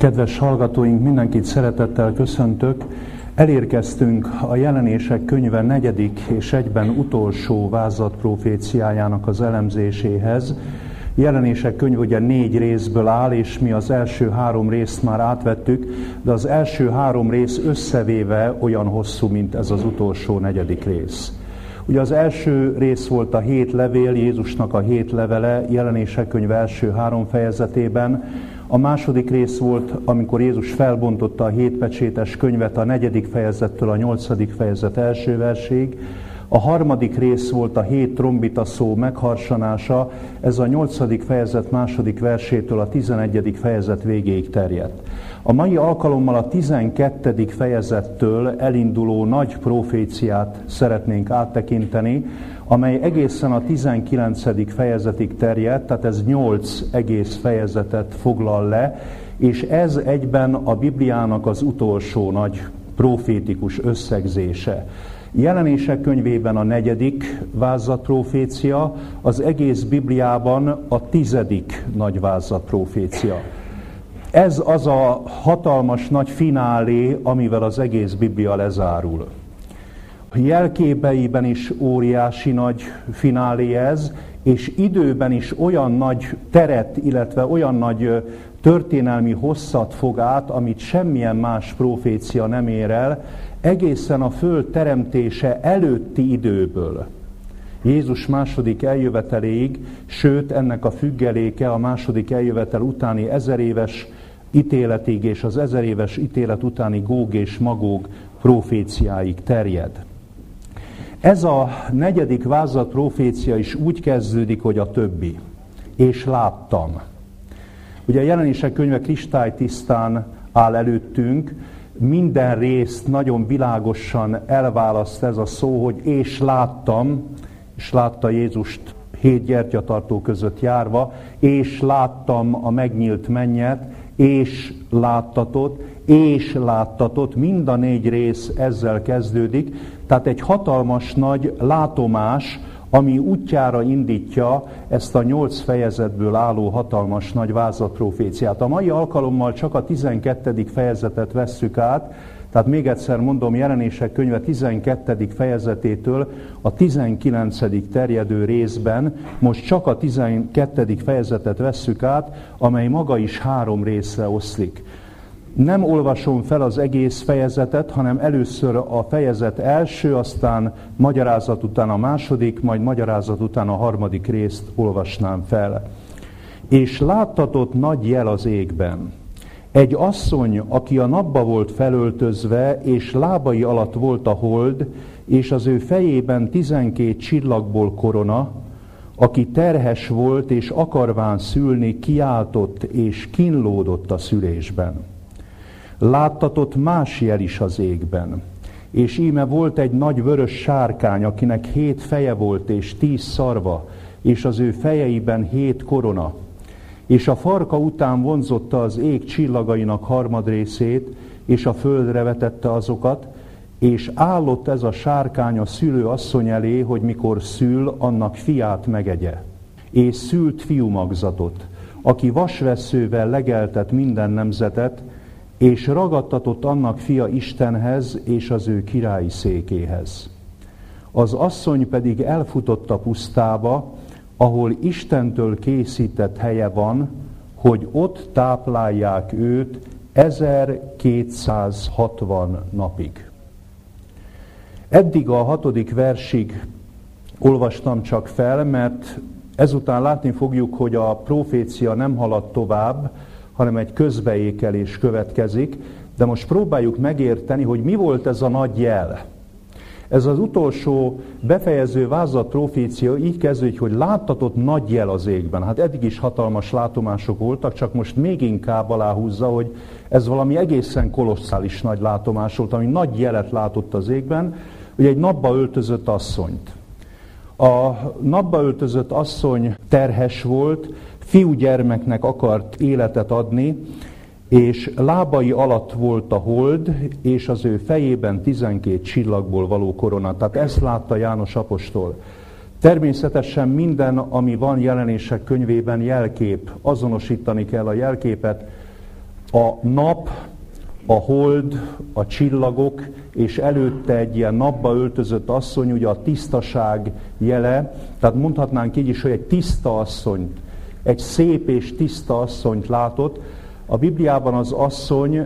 Kedves hallgatóink, mindenkit szeretettel köszöntök. Elérkeztünk a Jelenések könyve 4. és egyben utolsó vázlatproféciájának az elemzéséhez. Jelenések könyv ugye 4 részből áll, és mi az első 3 részt már átvettük, de az első 3 rész összevéve olyan hosszú, mint ez az utolsó 4. rész. Ugye az első rész volt a 7 levél, Jézusnak a 7 levele, Jelenések könyv első 3 fejezetében. A második rész volt, amikor Jézus felbontotta a 7 pecsétes könyvet a 4. fejezettől a 8. fejezet első verséig. A harmadik rész volt a 7 trombita szó megharsanása, ez a 8. fejezet második versétől a 11. fejezet végéig terjedt. A mai alkalommal a 12. fejezettől elinduló nagy proféciát szeretnénk áttekinteni, amely egészen a 19. fejezetig terjed, tehát ez 8 egész fejezetet foglal le, és ez egyben a Bibliának az utolsó nagy profétikus összegzése. Jelenések könyvében a 4. vázlatprofécia, az egész Bibliában a 10. nagy vázlatprofécia. Ez az a hatalmas nagy finálé, amivel az egész Biblia lezárul. A jelképeiben is óriási nagy finálé ez, és időben is olyan nagy teret, illetve olyan nagy történelmi hosszat fog át, amit semmilyen más profécia nem ér el, egészen a föld teremtése előtti időből. Jézus második eljöveteléig, sőt ennek a függeléke a második eljövetel utáni 1000 éves ítéletig és az 1000 éves ítélet utáni Góg és Magóg proféciáig terjed. Ez a 4. vázlatprofécia is úgy kezdődik, hogy a többi. És láttam. Ugye a Jelenések könyve kristálytisztán áll előttünk, minden részt nagyon világosan elválaszt ez a szó, hogy és láttam, és látta Jézust 7 gyertyatartó között járva, és láttam a megnyílt mennyet, és láttatott, mind a 4 rész ezzel kezdődik, tehát egy hatalmas nagy látomás, ami útjára indítja ezt a 8 fejezetből álló hatalmas nagy vázlatproféciát. A mai alkalommal csak a 12. fejezetet vesszük át, tehát még egyszer mondom, Jelenések könyve 12. fejezetétől a 19. terjedő részben most csak a 12. fejezetet vesszük át, amely maga is 3 részre oszlik. Nem olvasom fel az egész fejezetet, hanem először a fejezet első, aztán magyarázat után a második, majd magyarázat után a harmadik részt olvasnám fel. És láttatott nagy jel az égben. Egy asszony, aki a napba volt felöltözve, és lábai alatt volt a hold, és az ő fejében 12 csillagból korona, aki terhes volt, és akarván szülni, kiáltott, és kínlódott a szülésben. Láttatott más jel is az égben, és íme volt egy nagy vörös sárkány, akinek 7 feje volt, és 10 szarva, és az ő fejeiben 7 korona. És a farka után vonzotta az ég csillagainak harmadrészét, és a földre vetette azokat, és állott ez a sárkány a szülő asszony elé, hogy mikor szül, annak fiát megegye. És szült fiúmagzatot, aki vasvesszővel legeltet minden nemzetet, és ragadtatott annak fia Istenhez és az ő királyi székéhez. Az asszony pedig elfutott a pusztába, ahol Istentől készített helye van, hogy ott táplálják őt 1260 napig. Eddig a 6. versig olvastam csak fel, mert ezután látni fogjuk, hogy a profécia nem halad tovább, hanem egy közbeékelés következik, de most próbáljuk megérteni, hogy mi volt ez a nagy jel. Ez az utolsó befejező vázlatprofécia így kezdődik, hogy láttatott nagy jel az égben. Hát eddig is hatalmas látomások voltak, csak most még inkább aláhúzza, hogy ez valami egészen kolosszális nagy látomás volt, ami nagy jelet látott az égben, hogy egy napba öltözött asszonyt. A napba öltözött asszony terhes volt, fiúgyermeknek akart életet adni, és lábai alatt volt a hold, és az ő fejében 12 csillagból való korona. Tehát ezt látta János apostol. Természetesen minden, ami van Jelenések könyvében jelkép, azonosítani kell a jelképet. A nap, a hold, a csillagok, és előtte egy ilyen napba öltözött asszony, ugye a tisztaság jele, tehát mondhatnánk így is, hogy egy tiszta asszonyt, egy szép és tiszta asszonyt látott. A Bibliában az asszony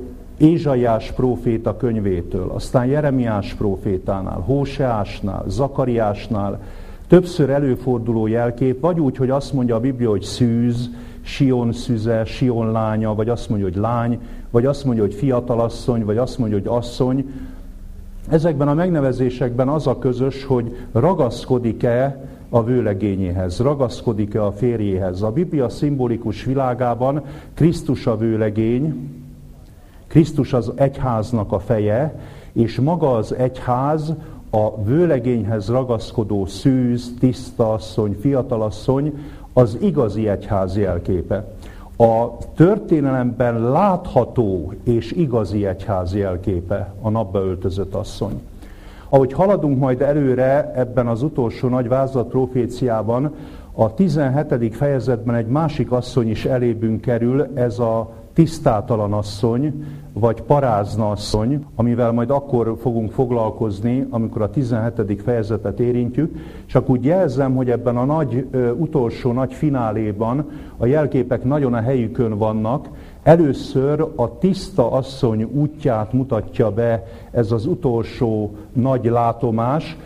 Ézsaiás próféta könyvétől, aztán Jeremiás prófétánál, Hóseásnál, Zakariásnál többször előforduló jelkép, vagy úgy, hogy azt mondja a Biblia, hogy szűz, Sion szüze, Sion lánya, vagy azt mondja, hogy lány, vagy azt mondja, hogy fiatalasszony, vagy azt mondja, hogy asszony. Ezekben a megnevezésekben az a közös, hogy ragaszkodik-e a vőlegényéhez, ragaszkodik-e a férjéhez. A Biblia szimbolikus világában Krisztus a vőlegény, Krisztus az egyháznak a feje, és maga az egyház a vőlegényhez ragaszkodó szűz, tiszta asszony, fiatalasszony, az igazi egyház jelképe. A történelemben látható és igazi egyház jelképe a napba öltözött asszony. Ahogy haladunk majd előre ebben az utolsó nagy vázlat proféciában, a 17. fejezetben egy másik asszony is elébünk kerül, ez a tisztátalan asszony, vagy parázna asszony, amivel majd akkor fogunk foglalkozni, amikor a 17. fejezetet érintjük. Csak úgy jelzem, hogy ebben a utolsó nagy fináléban a jelképek nagyon a helyükön vannak. Először a tiszta asszony útját mutatja be ez az utolsó nagy látomás.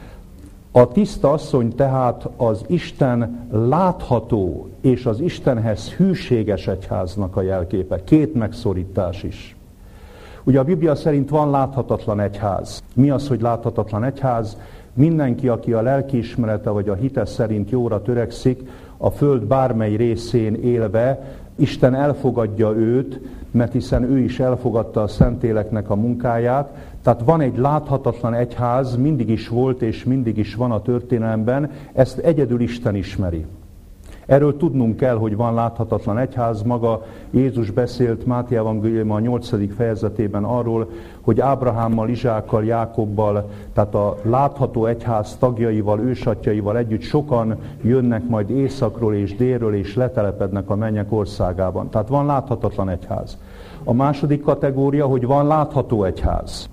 A tiszta asszony tehát az Isten látható és az Istenhez hűséges egyháznak a jelképe. Két megszorítás is. Ugye a Biblia szerint van láthatatlan egyház. Mi az, hogy láthatatlan egyház? Mindenki, aki a lelkiismerete vagy a hite szerint jóra törekszik, a föld bármely részén élve, Isten elfogadja őt, mert hiszen ő is elfogadta a Szentléleknek a munkáját. Tehát van egy láthatatlan egyház, mindig is volt és mindig is van a történelemben, ezt egyedül Isten ismeri. Erről tudnunk kell, hogy van láthatatlan egyház. Maga Jézus beszélt Máté evangéliuma a 8. fejezetében arról, hogy Ábrahámmal, Izsákkal, Jákobbal, tehát a látható egyház tagjaival, ősatjaival együtt sokan jönnek majd északról és délről, és letelepednek a mennyek országában. Tehát van láthatatlan egyház. A második kategória, hogy van látható egyház.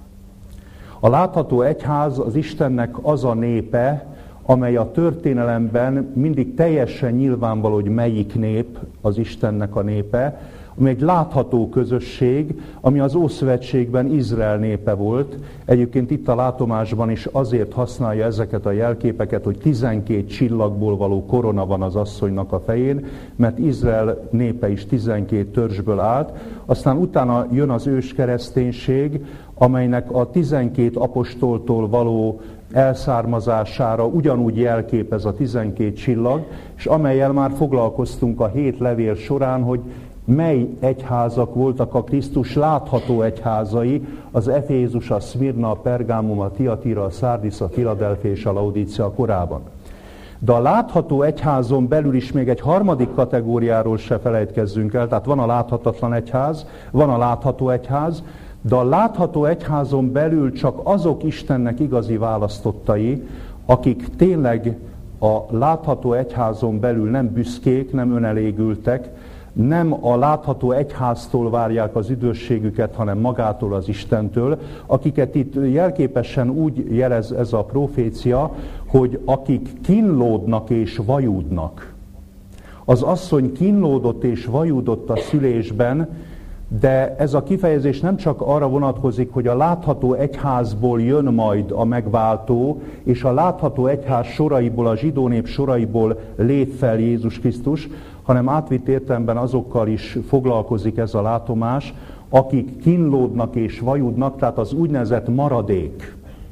A látható egyház az Istennek az a népe, amely a történelemben mindig teljesen nyilvánvaló, hogy melyik nép az Istennek a népe, ami egy látható közösség, ami az Ószövetségben Izrael népe volt. Egyébként itt a látomásban is azért használja ezeket a jelképeket, hogy 12 csillagból való korona van az asszonynak a fején, mert Izrael népe is 12 törzsből állt. Aztán utána jön az őskereszténység, amelynek a 12 apostoltól való elszármazására ugyanúgy jelképez a 12 csillag, és amellyel már foglalkoztunk a 7 levél során, hogy mely egyházak voltak a Krisztus látható egyházai, az Efézus, a Szmirna, a Pergámum, a Tiatira, a Szárdis, a Filadelfia és a Laodícea korában. De a látható egyházon belül is még egy harmadik kategóriáról se felejtkezzünk el, tehát van a láthatatlan egyház, van a látható egyház, de a látható egyházon belül csak azok Istennek igazi választottai, akik tényleg a látható egyházon belül nem büszkék, nem önelégültek, nem a látható egyháztól várják az üdvösségüket, hanem magától, az Istentől, akiket itt jelképesen úgy jelez ez a profécia, hogy akik kínlódnak és vajúdnak. Az asszony kínlódott és vajúdott a szülésben, de ez a kifejezés nem csak arra vonatkozik, hogy a látható egyházból jön majd a megváltó, és a látható egyház soraiból, a zsidó nép soraiból lép fel Jézus Krisztus, hanem átvitt értelemben azokkal is foglalkozik ez a látomás, akik kínlódnak és vajúdnak, tehát az úgynevezett maradék.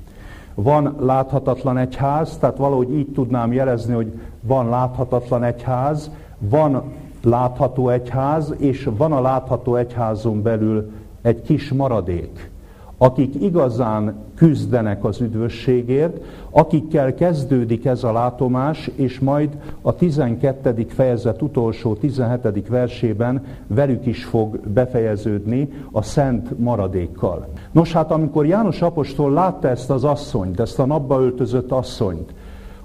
Van láthatatlan egyház, tehát valahogy így tudnám jelezni, hogy van láthatatlan egyház, van látható egyház, és van a látható egyházon belül egy kis maradék, akik igazán küzdenek az üdvösségért, akikkel kezdődik ez a látomás, és majd a 12. fejezet utolsó 17. versében velük is fog befejeződni a szent maradékkal. Nos hát, amikor János apostol látta ezt az asszonyt, ezt a napba öltözött asszonyt,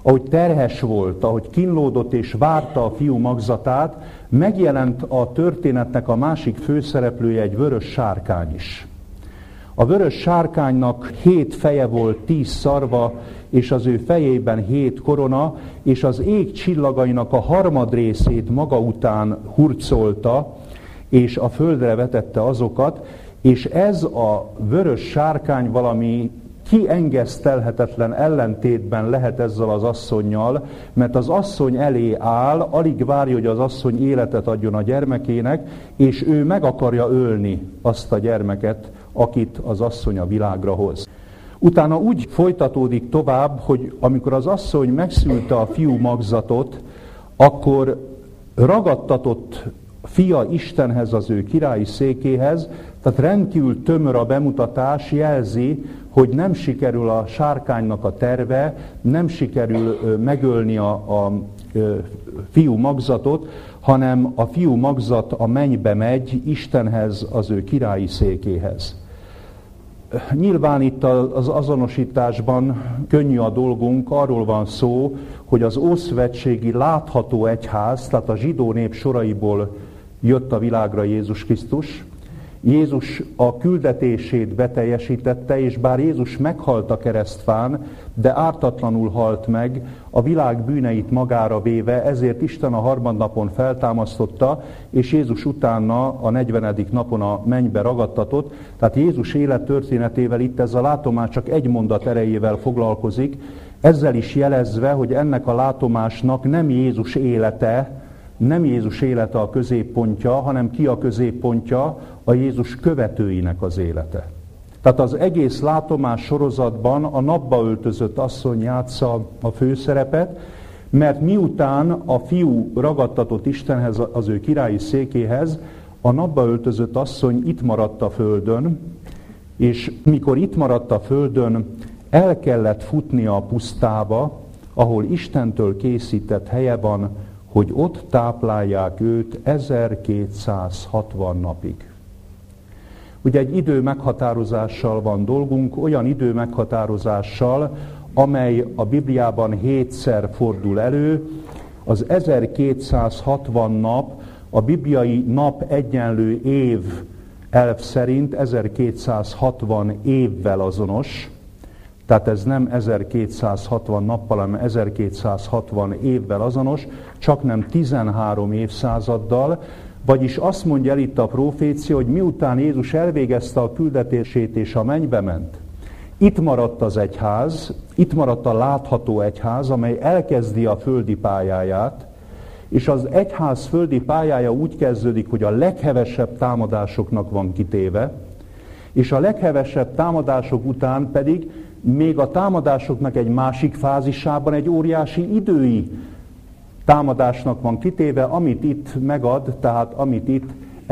ahogy terhes volt, ahogy kínlódott és várta a fiú magzatát, megjelent a történetnek a másik főszereplője, egy vörös sárkány is. A vörös sárkánynak 7 feje volt, 10 szarva, és az ő fejében 7 korona, és az ég csillagainak a harmadrészét maga után hurcolta, és a földre vetette azokat, és ez a vörös sárkány valami kiengesztelhetetlen ellentétben lehet ezzel az asszonnyal, mert az asszony elé áll, alig várja, hogy az asszony életet adjon a gyermekének, és ő meg akarja ölni azt a gyermeket, akit az asszony a világra hoz. Utána úgy folytatódik tovább, hogy amikor az asszony megszülte a fiú magzatot, akkor ragadtatott fia Istenhez, az ő királyi székéhez, tehát rendkívül tömör a bemutatás, jelzi, hogy nem sikerül a sárkánynak a terve, nem sikerül megölni a fiú magzatot, hanem a fiú magzat a mennybe megy Istenhez, az ő királyi székéhez. Nyilván itt az azonosításban könnyű a dolgunk, arról van szó, hogy az ószövetségi látható egyház, tehát a zsidó nép soraiból jött a világra Jézus Krisztus. Jézus a küldetését beteljesítette, és bár Jézus meghalt a keresztfán, de ártatlanul halt meg, a világ bűneit magára véve, ezért Isten a harmadnapon feltámasztotta, és Jézus utána a 40. napon a mennybe ragadtatott. Tehát Jézus élettörténetével itt ez a látomás csak egy mondat erejével foglalkozik, ezzel is jelezve, hogy ennek a látomásnak nem Jézus élete a középpontja, hanem ki a középpontja? A Jézus követőinek az élete. Tehát az egész látomás sorozatban a napba öltözött asszony játsza a főszerepet, mert miután a fiú ragadtatott Istenhez, az ő királyi székéhez, a napba öltözött asszony itt maradt a földön, és mikor itt maradt a földön, el kellett futnia a pusztába, ahol Istentől készített helye van, hogy ott táplálják őt 1260 napig. Ugye egy idő meghatározással van dolgunk, olyan idő meghatározással, amely a Bibliában 7-szer fordul elő. Az 1260 nap a bibliai nap egyenlő év elv szerint 1260 évvel azonos. Tehát ez nem 1260 nappal, hanem 1260 évvel azonos, csak nem 13 évszázaddal, vagyis azt mondja el itt a profécia, hogy miután Jézus elvégezte a küldetését és a mennybe ment, itt maradt az egyház, itt maradt a látható egyház, amely elkezdi a földi pályáját, és az egyház földi pályája úgy kezdődik, hogy a leghevesebb támadásoknak van kitéve, és a leghevesebb támadások után pedig még a támadásoknak egy másik fázisában egy óriási idői támadásnak van kitéve, amit itt megad, tehát amit itt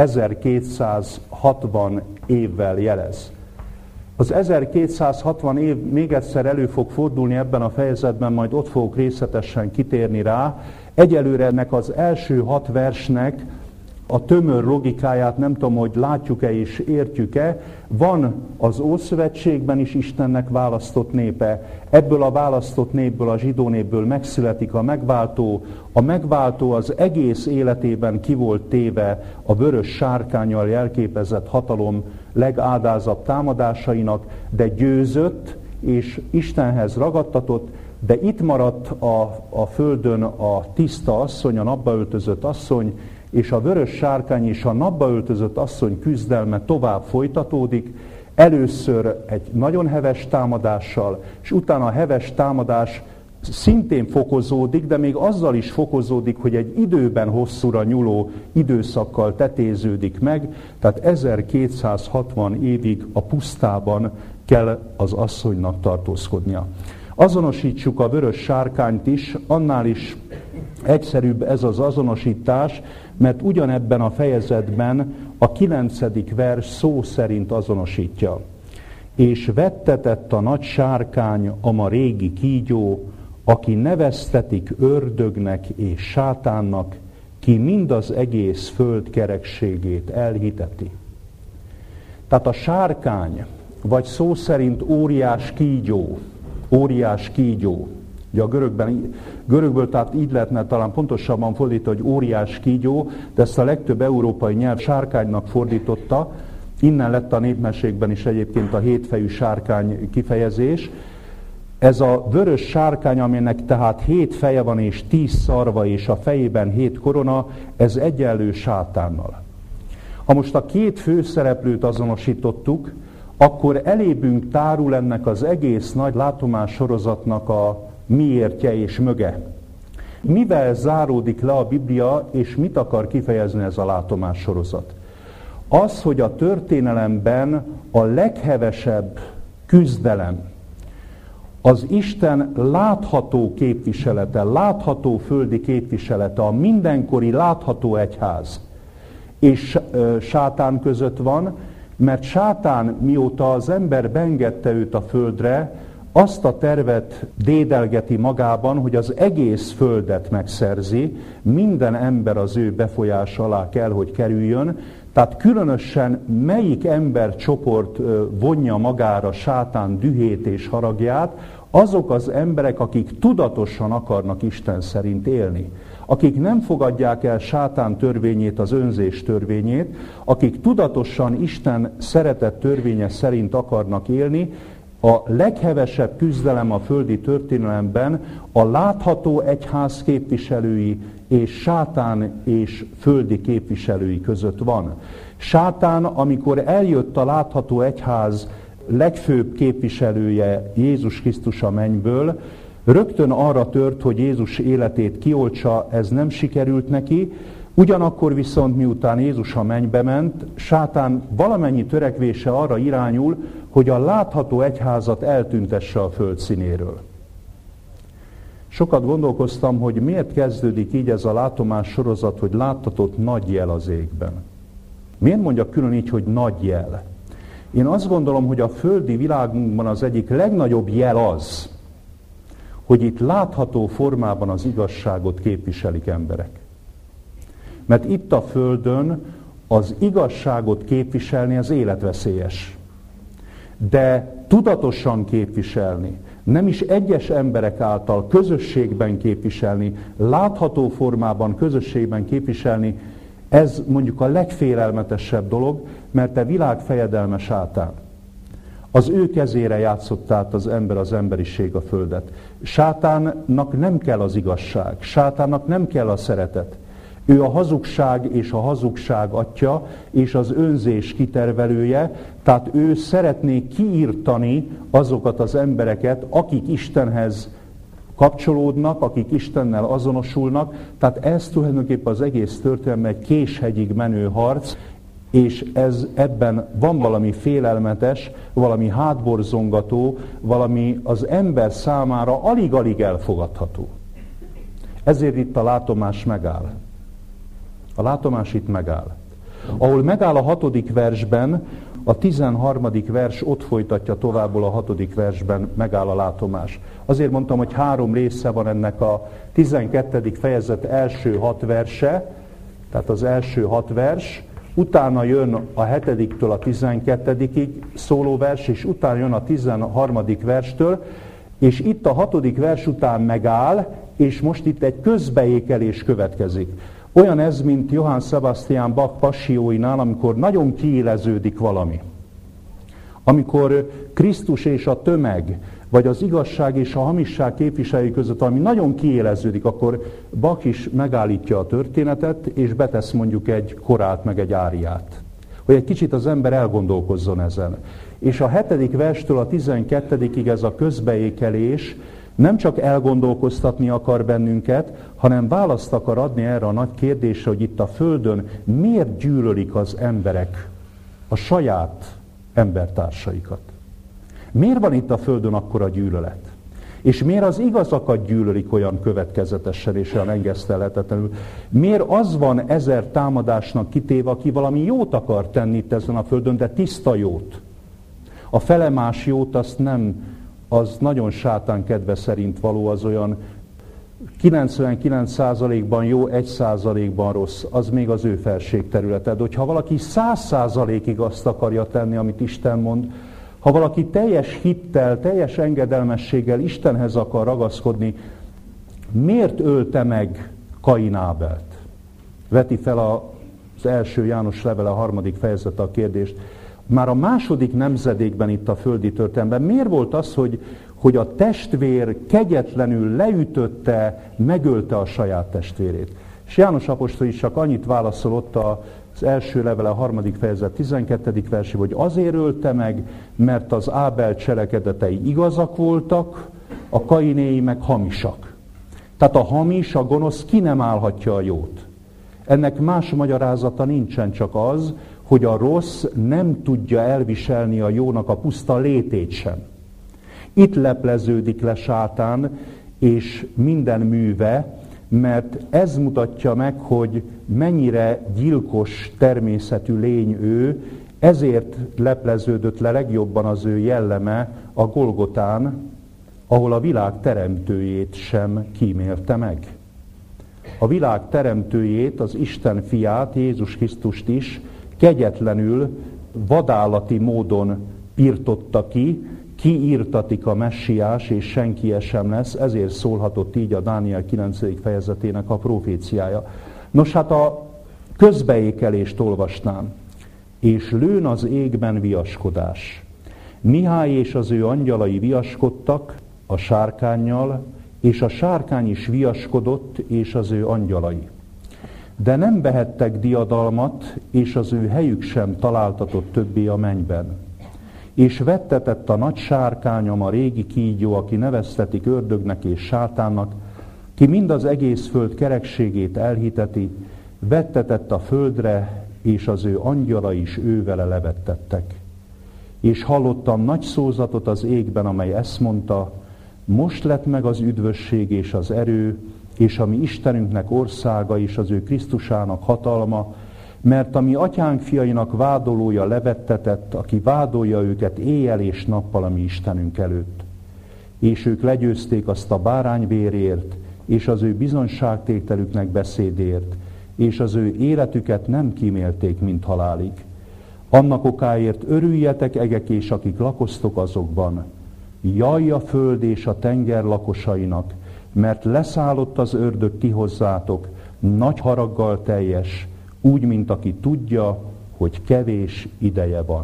1260 évvel jelez. Az 1260 év még egyszer elő fog fordulni ebben a fejezetben, majd ott fogok részletesen kitérni rá. Egyelőre ennek az első 6 versnek a tömör logikáját nem tudom, hogy látjuk-e és értjük-e. Van az Ószövetségben is Istennek választott népe. Ebből a választott népből, a zsidó népből megszületik a megváltó. A megváltó az egész életében ki volt téve a vörös sárkánnyal jelképezett hatalom legádázabb támadásainak, de győzött és Istenhez ragadtatott, de itt maradt a földön a tiszta asszony, a napba öltözött asszony, és a vörös sárkány és a napba öltözött asszony küzdelme tovább folytatódik, először egy nagyon heves támadással, és utána a heves támadás szintén fokozódik, de még azzal is fokozódik, hogy egy időben hosszúra nyúló időszakkal tetéződik meg, tehát 1260 évig a pusztában kell az asszonynak tartózkodnia. Azonosítsuk a vörös sárkányt is, annál is egyszerűbb ez az azonosítás, mert ugyanebben a fejezetben a 9. vers szó szerint azonosítja. És vettetett a nagy sárkány, ama régi kígyó, aki neveztetik ördögnek és sátánnak, ki mind az egész föld kerekségét elhiteti. Tehát a sárkány, vagy szó szerint óriás kígyó, Ugye a görögből tehát így lehetne talán pontosabban fordítani, hogy óriás kígyó, de ezt a legtöbb európai nyelv sárkánynak fordította. Innen lett a népmesékben is egyébként a hétfejű sárkány kifejezés. Ez a vörös sárkány, aminek tehát 7 feje van és 10 szarva, és a fejében 7 korona, ez egyenlő sátánnal. Ha most a 2 főszereplőt azonosítottuk, akkor elébünk tárul ennek az egész nagy látomás sorozatnak a miértje és möge. Mivel záródik le a Biblia, és mit akar kifejezni ez a látomás sorozat? Az, hogy a történelemben a leghevesebb küzdelem, az Isten látható képviselete, látható földi képviselete, a mindenkori látható egyház és sátán között van, mert sátán, mióta az ember beengedte őt a földre, azt a tervet dédelgeti magában, hogy az egész földet megszerzi, minden ember az ő befolyása alá kell, hogy kerüljön, tehát különösen melyik embercsoport vonja magára sátán dühét és haragját, azok az emberek, akik tudatosan akarnak Isten szerint élni. Akik nem fogadják el sátán törvényét, az önzés törvényét, akik tudatosan Isten szeretett törvénye szerint akarnak élni, a leghevesebb küzdelem a földi történelemben a látható egyház képviselői és sátán és földi képviselői között van. Sátán, amikor eljött a látható egyház legfőbb képviselője, Jézus Krisztus a mennyből, rögtön arra tört, hogy Jézus életét kioltsa, ez nem sikerült neki, ugyanakkor viszont miután Jézus a mennybe ment, sátán valamennyi törekvése arra irányul, hogy a látható egyházat eltüntesse a föld színéről. Sokat gondolkoztam, hogy miért kezdődik így ez a látomás sorozat, hogy láttatott nagy jel az égben. Miért mondja külön így, hogy nagy jel? Én azt gondolom, hogy a földi világunkban az egyik legnagyobb jel az, hogy itt látható formában az igazságot képviselik emberek. Mert itt a földön az igazságot képviselni az életveszélyes. De tudatosan képviselni, nem is egyes emberek által közösségben képviselni, látható formában közösségben képviselni, ez mondjuk a legfélelmetesebb dolog, mert a világ fejedelme sátán. Az ő kezére játszott át az ember, az emberiség a földet. Sátánnak nem kell az igazság, sátánnak nem kell a szeretet. Ő a hazugság és a hazugság atya, és az önzés kitervelője, tehát ő szeretné kiírtani azokat az embereket, akik Istenhez kapcsolódnak, akik Istennel azonosulnak, tehát ez tulajdonképpen az egész történelem egy késhegyig menő harc, és ebben van valami félelmetes, valami hátborzongató, valami az ember számára alig-alig elfogadható. Ezért itt a látomás megáll. A látomás itt megáll. Ahol megáll a 6. versben, a 13. vers ott folytatja továbbul a 6. versben megáll a látomás. Azért mondtam, hogy 3 része van ennek a 12. fejezet első 6 verse, tehát az első 6 vers, utána jön a 7-től a 12-ig szóló vers, és utána jön a 13. verstől, és itt a 6. vers után megáll, és most itt egy közbeékelés következik. Olyan ez, mint Johann Sebastian Bach passióinál, amikor nagyon kiéleződik valami. Amikor Krisztus és a tömeg, vagy az igazság és a hamisság képviselői között valami nagyon kiéleződik, akkor Bach is megállítja a történetet, és betesz mondjuk egy korát, meg egy áriát. Hogy egy kicsit az ember elgondolkozzon ezen. És a 7. verstől a 12-ig ez a közbeékelés nem csak elgondolkoztatni akar bennünket, hanem választ akar adni erre a nagy kérdésre, hogy itt a Földön miért gyűlölik az emberek a saját embertársaikat. Miért van itt a Földön akkora gyűlölet? És miért az igazakat gyűlölik olyan következetesen és olyan engesztelhetetlenül? Miért az van 1000 támadásnak kitéve, aki valami jót akar tenni itt ezen a Földön, de tiszta jót? A felemás jót azt nem, az nagyon sátán kedve szerint való, az olyan 99%-ban jó, 1%-ban rossz, az még az ő felségterülete. De hogyha valaki 100%-ig azt akarja tenni, amit Isten mond, Ha valaki teljes hittel, teljes engedelmességgel Istenhez akar ragaszkodni, miért ölte meg Kain Ábelt? Veti fel az első János levele 3. fejezete a kérdést. Már a második nemzedékben itt a földi történelemben miért volt az, hogy a testvér kegyetlenül leütötte, megölte a saját testvérét? És János apostol is csak annyit válaszol ott az első levele 3. fejezet 12. versében, hogy azért ölte meg, mert az Ábel cselekedetei igazak voltak, a Kainéi meg hamisak. Tehát a hamis, a gonosz ki nem állhatja a jót. Ennek más magyarázata nincsen, csak az, hogy a rossz nem tudja elviselni a jónak a puszta létét sem. Itt lepleződik le sátán és minden műve, mert ez mutatja meg, hogy mennyire gyilkos természetű lény ő, ezért lepleződött le legjobban az ő jelleme a Golgotán, ahol a világ teremtőjét sem kímélte meg. A világ teremtőjét, az Isten fiát, Jézus Krisztust is kegyetlenül, vadállati módon pirtotta ki, kiírtatik a messiás, és senki sem lesz, ezért szólhatott így a Dániel 9. fejezetének a proféciája. Nos, hát a közbeékelést olvasnám. És lőn az égben viaskodás. Mihály és az ő angyalai viaskodtak a sárkánnyal, és a sárkány is viaskodott, és az ő angyalai. De nem vehettek diadalmat, és az ő helyük sem találtatott többé a mennyben. És vettetett a nagy sárkányom, a régi kígyó, aki neveztetik ördögnek és sátánnak, ki mind az egész föld kerekségét elhiteti, vettetett a földre, és az ő angyalai is ővele levettettek. És hallottam nagy szózatot az égben, amely ezt mondta, most lett meg az üdvösség és az erő, és a mi Istenünknek országa és az ő Krisztusának hatalma, mert a mi atyánk fiainak vádolója levettetett, aki vádolja őket éjjel és nappal a mi Istenünk előtt. És ők legyőzték azt a bárányvérért, és az ő bizonságtételüknek beszédért, és az ő életüket nem kímélték, mint halálig. Annak okáért örüljetek, egek, és akik lakoztok azokban. Jaj a föld és a tenger lakosainak, mert leszállott az ördög ti hozzátok, nagy haraggal teljes, úgy, mint aki tudja, hogy kevés ideje van.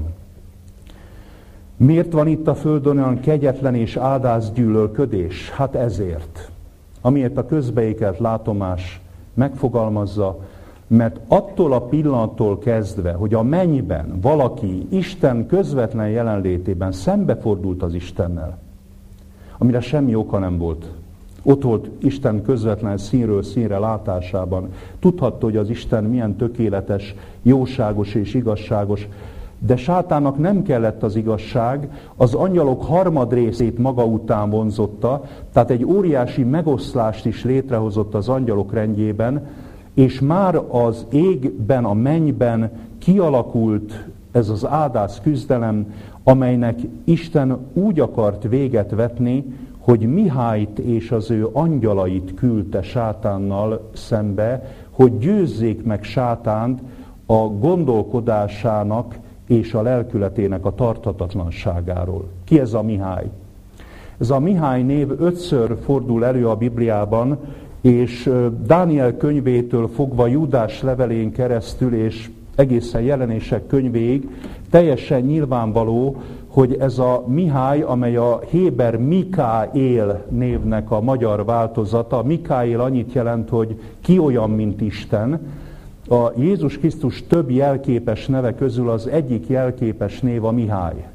Miért van itt a földön olyan kegyetlen és áldásgyűlölködés? Hát ezért. Amiért a közbeékelt látomás megfogalmazza, mert attól a pillanattól kezdve, hogy a mennyben valaki Isten közvetlen jelenlétében szembefordult az Istennel, amire semmi oka nem volt. Ott volt Isten közvetlen színről színre látásában. Tudhatta, hogy az Isten milyen tökéletes, jóságos és igazságos, de sátánnak nem kellett az igazság, az angyalok harmadrészét maga után vonzotta, tehát egy óriási megoszlást is létrehozott az angyalok rendjében, és már az égben, a mennyben kialakult ez az áldás küzdelem, amelynek Isten úgy akart véget vetni, hogy Mihályt és az ő angyalait küldte sátánnal szembe, hogy győzzék meg sátánt a gondolkodásának és a lelkületének a tarthatatlanságáról. Ki ez a Mihály? Ez a Mihály név 5-ször fordul elő a Bibliában, és Dániel könyvétől fogva Júdás levelén keresztül, és egészen Jelenések könyvéig teljesen nyilvánvaló, hogy ez a Mihály, amely a héber Mikáél névnek a magyar változata, Mikáél annyit jelent, hogy ki olyan, mint Isten. A Jézus Krisztus több jelképes neve közül az egyik jelképes név a Mihály.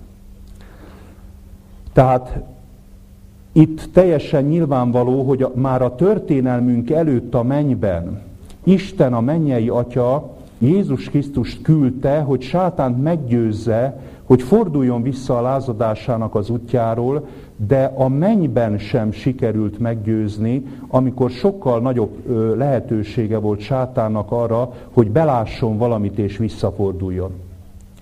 Tehát itt teljesen nyilvánvaló, hogy már a történelmünk előtt a mennyben Isten, a mennyei Atya Jézus Krisztust küldte, hogy sátánt meggyőzze, hogy forduljon vissza a lázadásának az útjáról, de a mennyben sem sikerült meggyőzni, amikor sokkal nagyobb lehetősége volt sátánnak arra, hogy belásson valamit és visszaforduljon.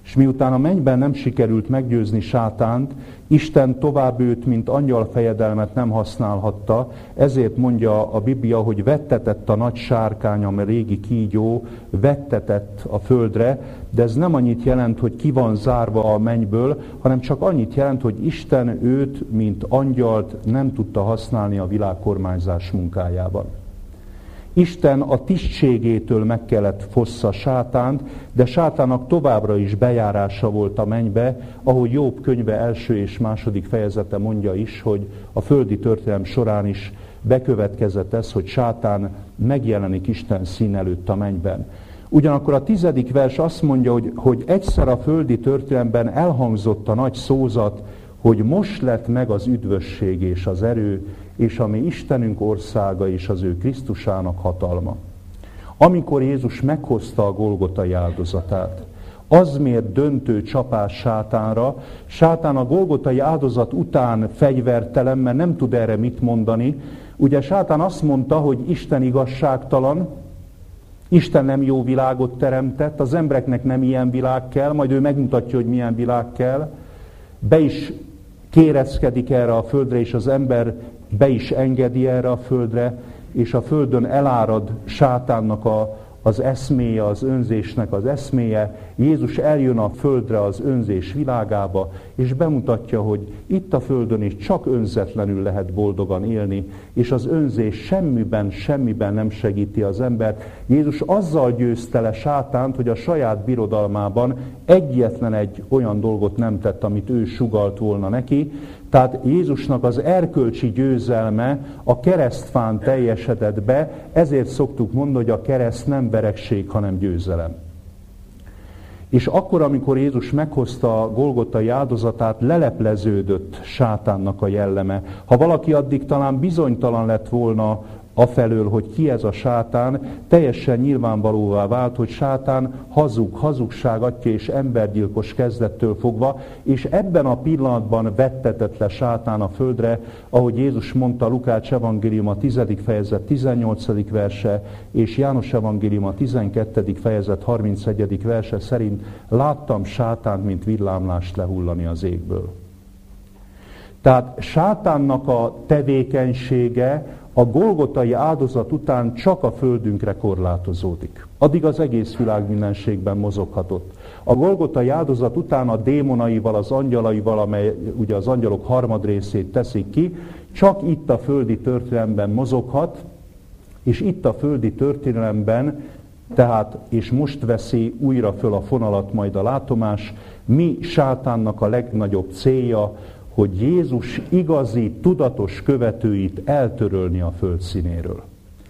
És miután a mennyben nem sikerült meggyőzni sátánt, Isten tovább őt, mint angyalfejedelmet nem használhatta, ezért mondja a Biblia, hogy vettetett a nagy sárkány, a régi kígyó, vettetett a földre, de ez nem annyit jelent, hogy ki van zárva a mennyből, hanem csak annyit jelent, hogy Isten őt, mint angyalt nem tudta használni a világkormányzás munkájában. Isten a tisztségétől meg kellett fossza sátánt, de sátának továbbra is bejárása volt a mennybe, ahogy Jobb könyve 1. és 2. fejezete mondja is, hogy a földi történelem során is bekövetkezett ez, hogy sátán megjelenik Isten szín előtt a mennyben. Ugyanakkor a 10. vers azt mondja, hogy egyszer a földi történelemben elhangzott a nagy szózat, hogy most lett meg az üdvösség és az erő, és a mi Istenünk országa és az ő Krisztusának hatalma. Amikor Jézus meghozta a golgotai áldozatát, az miért döntő csapás sátánra. Sátán a golgotai áldozat után fegyvertelen, mert nem tud erre mit mondani. Ugye sátán azt mondta, hogy Isten igazságtalan, Isten nem jó világot teremtett, az embereknek nem ilyen világ kell, majd ő megmutatja, hogy milyen világ kell. Be is kéreckedik erre a földre, és az ember be is engedi erre a földre, és a földön elárad sátánnak az eszméje, az önzésnek az eszméje. Jézus eljön a földre az önzés világába, és bemutatja, hogy itt a földön is csak önzetlenül lehet boldogan élni, és az önzés semmiben nem segíti az embert. Jézus azzal győzte le sátánt, hogy a saját birodalmában egyetlen egy olyan dolgot nem tett, amit ő sugalt volna neki. Tehát Jézusnak az erkölcsi győzelme a keresztfán teljesedett be, ezért szoktuk mondani, hogy a kereszt nem verekség, hanem győzelem. És akkor, amikor Jézus meghozta a golgotai áldozatát, lelepleződött sátánnak a jelleme. Ha valaki addig talán bizonytalan lett volna afelől, hogy ki ez a sátán, teljesen nyilvánvalóvá vált, hogy sátán hazugság atya és embergyilkos kezdettől fogva, és ebben a pillanatban vettetett le sátán a földre, ahogy Jézus mondta Lukács evangélium a 10. fejezet 18. verse, és János evangélium a 12. fejezet 31. verse szerint: láttam sátánt, mint villámlást lehullani az égből. Tehát sátánnak a tevékenysége a golgotai áldozat után csak a földünkre korlátozódik. Addig az egész világ mindenségben mozoghatott. A golgotai áldozat után a démonaival, az angyalaival, amely ugye az angyalok harmadrészét teszik ki, csak itt a földi történelemben mozoghat, és itt a földi történelemben, tehát, és most veszi újra föl a fonalat majd a látomás, mi sátánnak a legnagyobb célja, hogy Jézus igazi, tudatos követőit eltörölni a föld színéről.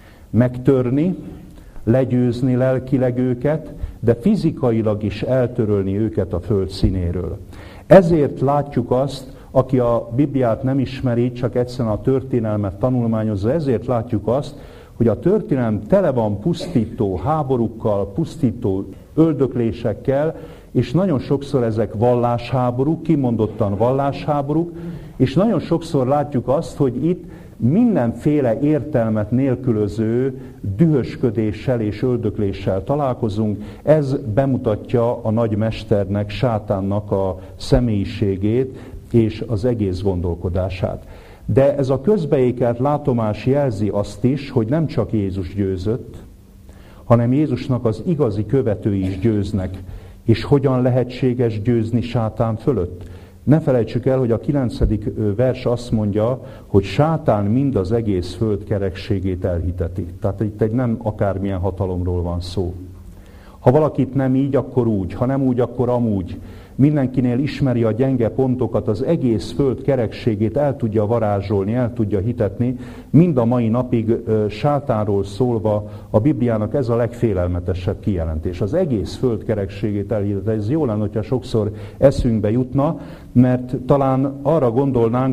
Megtörni, legyőzni lelkileg őket, de fizikailag is eltörölni őket a föld színéről. Ezért látjuk azt, aki a Bibliát nem ismeri, csak egyszerűen a történelmet tanulmányozza, ezért látjuk azt, hogy a történelem tele van pusztító háborúkkal, pusztító öldöklésekkel, és nagyon sokszor ezek vallásháborúk, kimondottan vallásháborúk, és nagyon sokszor látjuk azt, hogy itt mindenféle értelmet nélkülöző dühösködéssel és öldökléssel találkozunk. Ez bemutatja a nagy mesternek, sátánnak a személyiségét és az egész gondolkodását. De ez a közbeékelt látomás jelzi azt is, hogy nem csak Jézus győzött, hanem Jézusnak az igazi követői is győznek. És hogyan lehetséges győzni sátán fölött? Ne felejtsük el, hogy a 9. vers azt mondja, hogy sátán mind az egész föld kerekségét elhiteti. Tehát itt egy nem akármilyen hatalomról van szó. Ha valakit nem így, akkor úgy, ha nem úgy, akkor amúgy. Mindenkinél ismeri a gyenge pontokat, az egész föld kerekségét el tudja varázsolni, el tudja hitetni. Mind a mai napig sátánról szólva a Bibliának ez a legfélelmetesebb kijelentés. Az egész föld kerekségét elhitetni. Ez jó lenne, hogyha sokszor eszünkbe jutna, mert talán arra gondolnánk,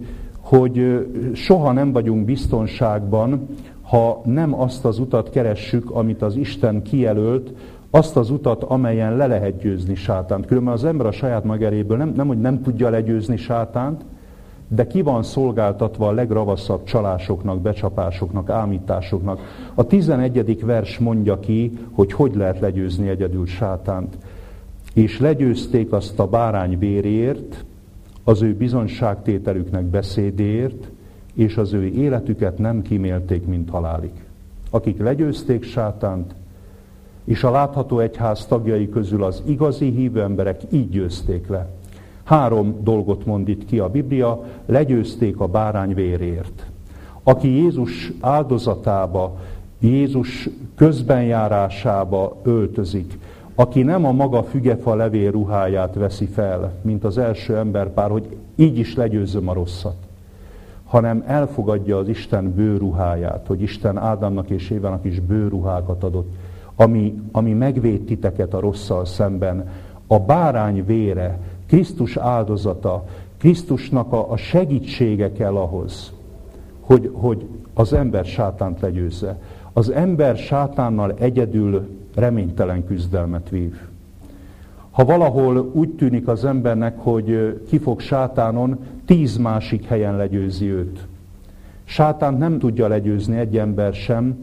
hogy soha nem vagyunk biztonságban, ha nem azt az utat keressük, amit az Isten kijelölt, azt az utat, amelyen le lehet győzni sátánt. Különben az ember a saját mageréből nem, hogy nem tudja legyőzni sátánt, de ki van szolgáltatva a legravaszabb csalásoknak, becsapásoknak, ámításoknak. A 11. vers mondja ki, hogy lehet legyőzni egyedül sátánt. és legyőzték azt a bárány véréért, az ő bizonyságtételüknek beszédéért, és az ő életüket nem kímélték, mint halálig. Akik legyőzték sátánt, és a látható egyház tagjai közül az igazi hívő emberek így győzték le. 3 dolgot mond itt ki a Biblia: legyőzték a bárány vérért. Aki Jézus áldozatába, Jézus közbenjárásába öltözik, aki nem a maga fügefa levél ruháját veszi fel, mint az első emberpár, hogy így is legyőzöm a rosszat, hanem elfogadja az Isten bőruháját, hogy Isten Ádámnak és Évának is bőruhákat adott, ami megvéd titeket a rosszal szemben. A bárány vére, Krisztus áldozata, Krisztusnak a segítsége kell ahhoz, hogy az ember sátánt legyőzze. Az ember sátánnal egyedül reménytelen küzdelmet vív. Ha valahol úgy tűnik az embernek, hogy kifog sátánon, 10 másik helyen legyőzi őt. Sátánt nem tudja legyőzni egy ember sem,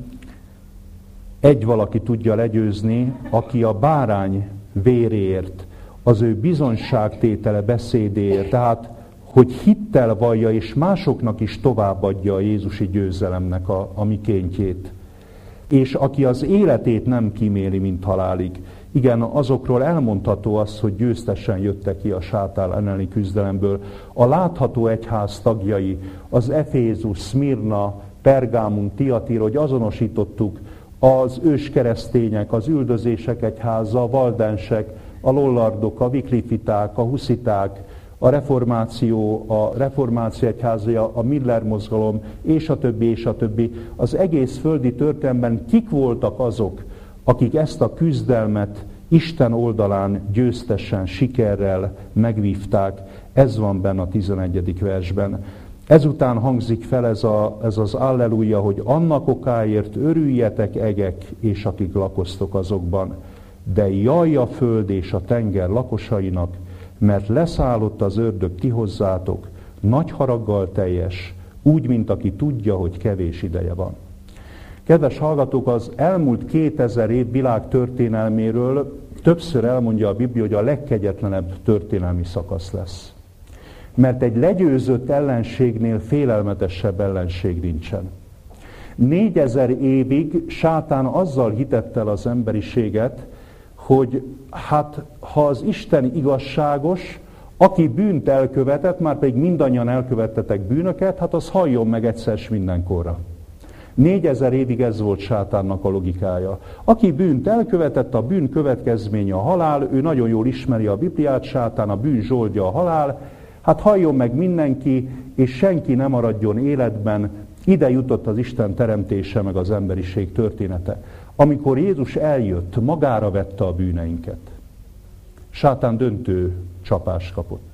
egy valaki tudja legyőzni, aki a bárány véréért, az ő bizonyságtétele beszédéért, tehát hogy hittel vallja és másoknak is továbbadja a Jézusi győzelemnek a mikéntjét. És aki az életét nem kíméli, mint halálig. Igen, azokról elmondható az, hogy győztesen jöttek ki a sátán elleni küzdelemből. A látható egyház tagjai, az Efézus, Szmirna, Pergámum, Tiatír, hogy azonosítottuk, az őskeresztények, az üldözések egyháza, a valdensek, a lollardok, a viklifiták, a husziták, a reformáció egyházja, a Miller mozgalom, és a többi, és a többi. Az egész földi történelemben kik voltak azok, akik ezt a küzdelmet Isten oldalán győztesen, sikerrel megvívták? Ez van benne a 11. versben. Ezután hangzik fel ez az alleluja, hogy annak okáért örüljetek egek, és akik lakoztok azokban. De jaj a föld és a tenger lakosainak, mert leszállott az ördög ti hozzátok, nagy haraggal teljes, úgy, mint aki tudja, hogy kevés ideje van. Kedves hallgatók, az elmúlt 2000 év világ történelméről többször elmondja a Biblia, hogy a legkegyetlenebb történelmi szakasz lesz. Mert egy legyőzött ellenségnél félelmetesebb ellenség nincsen. 4000 évig sátán azzal hitette el az emberiséget, hogy hát ha az Isten igazságos, aki bűnt elkövetett, már pedig mindannyian elkövettetek bűnöket, hát az halljon meg egyszer s mindenkorra. 4000 évig ez volt sátánnak a logikája. Aki bűnt elkövetett, a bűn következménye a halál, ő nagyon jól ismeri a Bibliát, sátán a bűn zsoldja a halál, hát halljon meg mindenki, és senki nem maradjon életben. Ide jutott az Isten teremtése, meg az emberiség története. Amikor Jézus eljött, magára vette a bűneinket. Sátán döntő csapást kapott.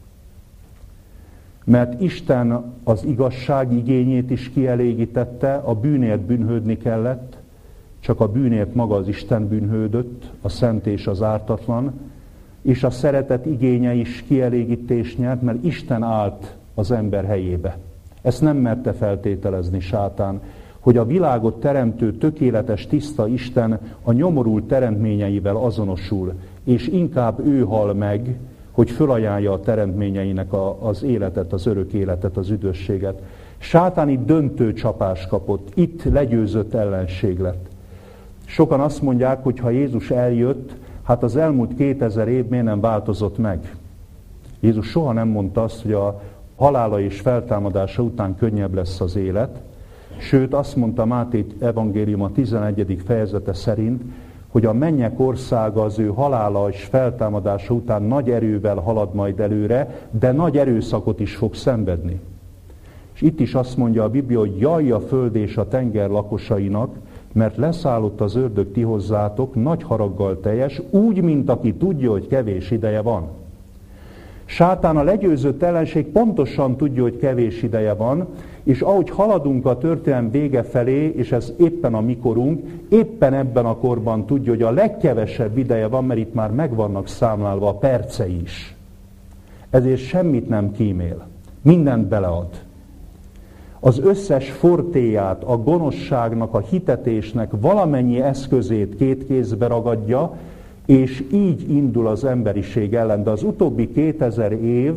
Mert Isten az igazság igényét is kielégítette, a bűnért bűnhődni kellett, csak a bűnért maga az Isten bűnhődött, a szent és az ártatlan, és a szeretet igénye is kielégítést nyert, mert Isten állt az ember helyébe. Ezt nem merte feltételezni sátán, hogy a világot teremtő, tökéletes, tiszta Isten a nyomorult teremtményeivel azonosul, és inkább ő hal meg, hogy fölajánlja a teremtményeinek az életet, az örök életet, az üdvösséget. Sátán itt döntő csapást kapott, itt legyőzött ellenség lett. Sokan azt mondják, hogy ha Jézus eljött, hát az elmúlt 2000 év miért nem változott meg? Jézus soha nem mondta azt, hogy a halála és feltámadása után könnyebb lesz az élet. Sőt, azt mondta Máté evangélium a 11. fejezete szerint, hogy a mennyek országa az ő halála és feltámadása után nagy erővel halad majd előre, de nagy erőszakot is fog szenvedni. És itt is azt mondja a Biblia, hogy jaj a föld és a tenger lakosainak, mert leszállott az ördög ti hozzátok, nagy haraggal teljes, úgy, mint aki tudja, hogy kevés ideje van. Sátán, a legyőzött ellenség pontosan tudja, hogy kevés ideje van, és ahogy haladunk a történelem vége felé, és ez éppen a mikorunk, éppen ebben a korban tudja, hogy a legkevesebb ideje van, mert itt már meg vannak számlálva a percei is. Ezért semmit nem kímél, mindent belead. Az összes fortéját, a gonoszságnak, a hitetésnek valamennyi eszközét két kézbe ragadja, és így indul az emberiség ellen. De az utóbbi 2000 év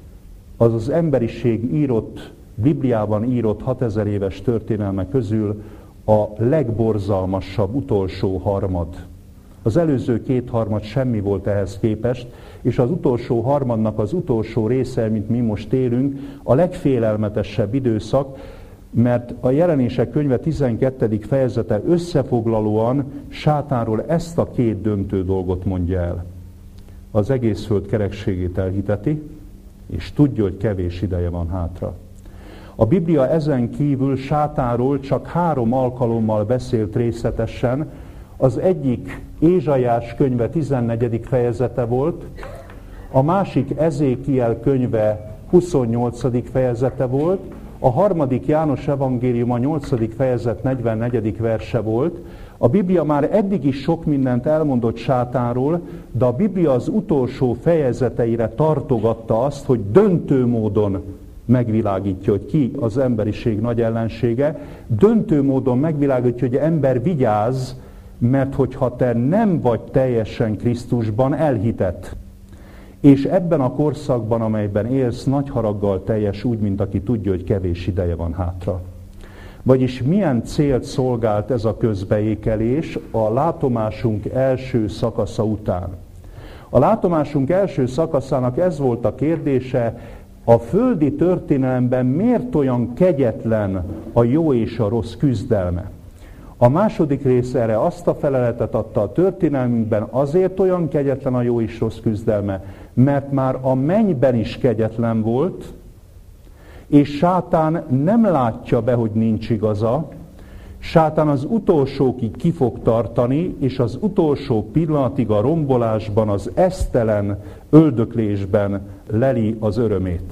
az az emberiség írott, Bibliában írott 6000 éves történelme közül a legborzalmasabb utolsó harmad. Az előző 2/3 semmi volt ehhez képest, és az utolsó harmadnak az utolsó része, mint mi most élünk, a legfélelmetesebb időszak, mert a Jelenések könyve 12. fejezete összefoglalóan sátánról ezt a két döntő dolgot mondja el. Az egész föld kerekségét elhiteti, és tudja, hogy kevés ideje van hátra. A Biblia ezen kívül sátánról csak 3 alkalommal beszélt részletesen. Az egyik Ézsaiás könyve 14. fejezete volt, a másik Ezékiel könyve 28. fejezete volt, a harmadik János evangélium a 8. fejezet 44. verse volt. A Biblia már eddig is sok mindent elmondott sátánról, de a Biblia az utolsó fejezeteire tartogatta azt, hogy döntő módon megvilágítja, hogy ki az emberiség nagy ellensége, döntő módon megvilágítja, hogy ember vigyázz, mert hogyha te nem vagy teljesen Krisztusban, elhitett. És ebben a korszakban, amelyben élsz, nagy haraggal teljes, úgy, mint aki tudja, hogy kevés ideje van hátra. Vagyis milyen célt szolgált ez a közbeékelés a látomásunk első szakasza után? A látomásunk első szakaszának ez volt a kérdése: a földi történelemben miért olyan kegyetlen a jó és a rossz küzdelme? A második rész erre azt a feleletet adta: a történelmünkben azért olyan kegyetlen a jó és rossz küzdelme, mert már a mennyben is kegyetlen volt, és sátán nem látja be, hogy nincs igaza. Sátán az utolsókig ki fog tartani, és az utolsó pillanatig a rombolásban, az esztelen öldöklésben leli az örömét.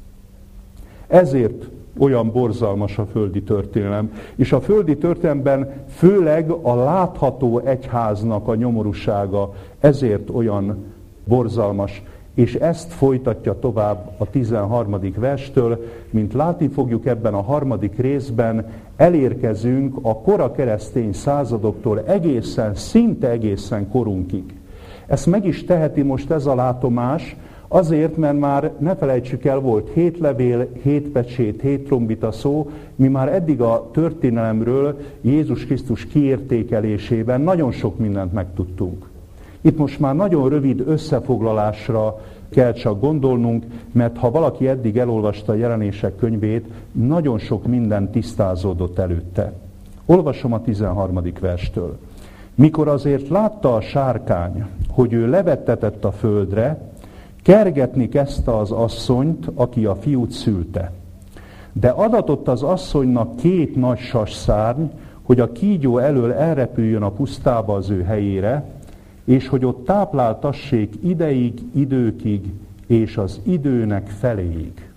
Ezért olyan borzalmas a földi történelem. És a földi történelemben főleg a látható egyháznak a nyomorúsága ezért olyan borzalmas. És ezt folytatja tovább a 13. verstől, mint látni fogjuk ebben a 3. részben, elérkezünk a kora keresztény századoktól szinte egészen korunkig. Ezt meg is teheti most ez a látomás, azért, mert már ne felejtsük el, volt 7 levél, 7 pecsét, 7 trombita szó, mi már eddig a történelemről Jézus Krisztus kiértékelésében nagyon sok mindent megtudtunk. Itt most már nagyon rövid összefoglalásra kell csak gondolnunk, mert ha valaki eddig elolvasta a Jelenések könyvét, nagyon sok minden tisztázódott előtte. Olvasom a 13. verstől. Mikor azért látta a sárkány, hogy ő levettetett a földre, kergetni kezdte az asszonyt, aki a fiút szülte. De adatott az asszonynak 2 nagy sasszárny, hogy a kígyó elől elrepüljön a pusztába az ő helyére, és hogy ott tápláltassék ideig, időkig, és az időnek feléig.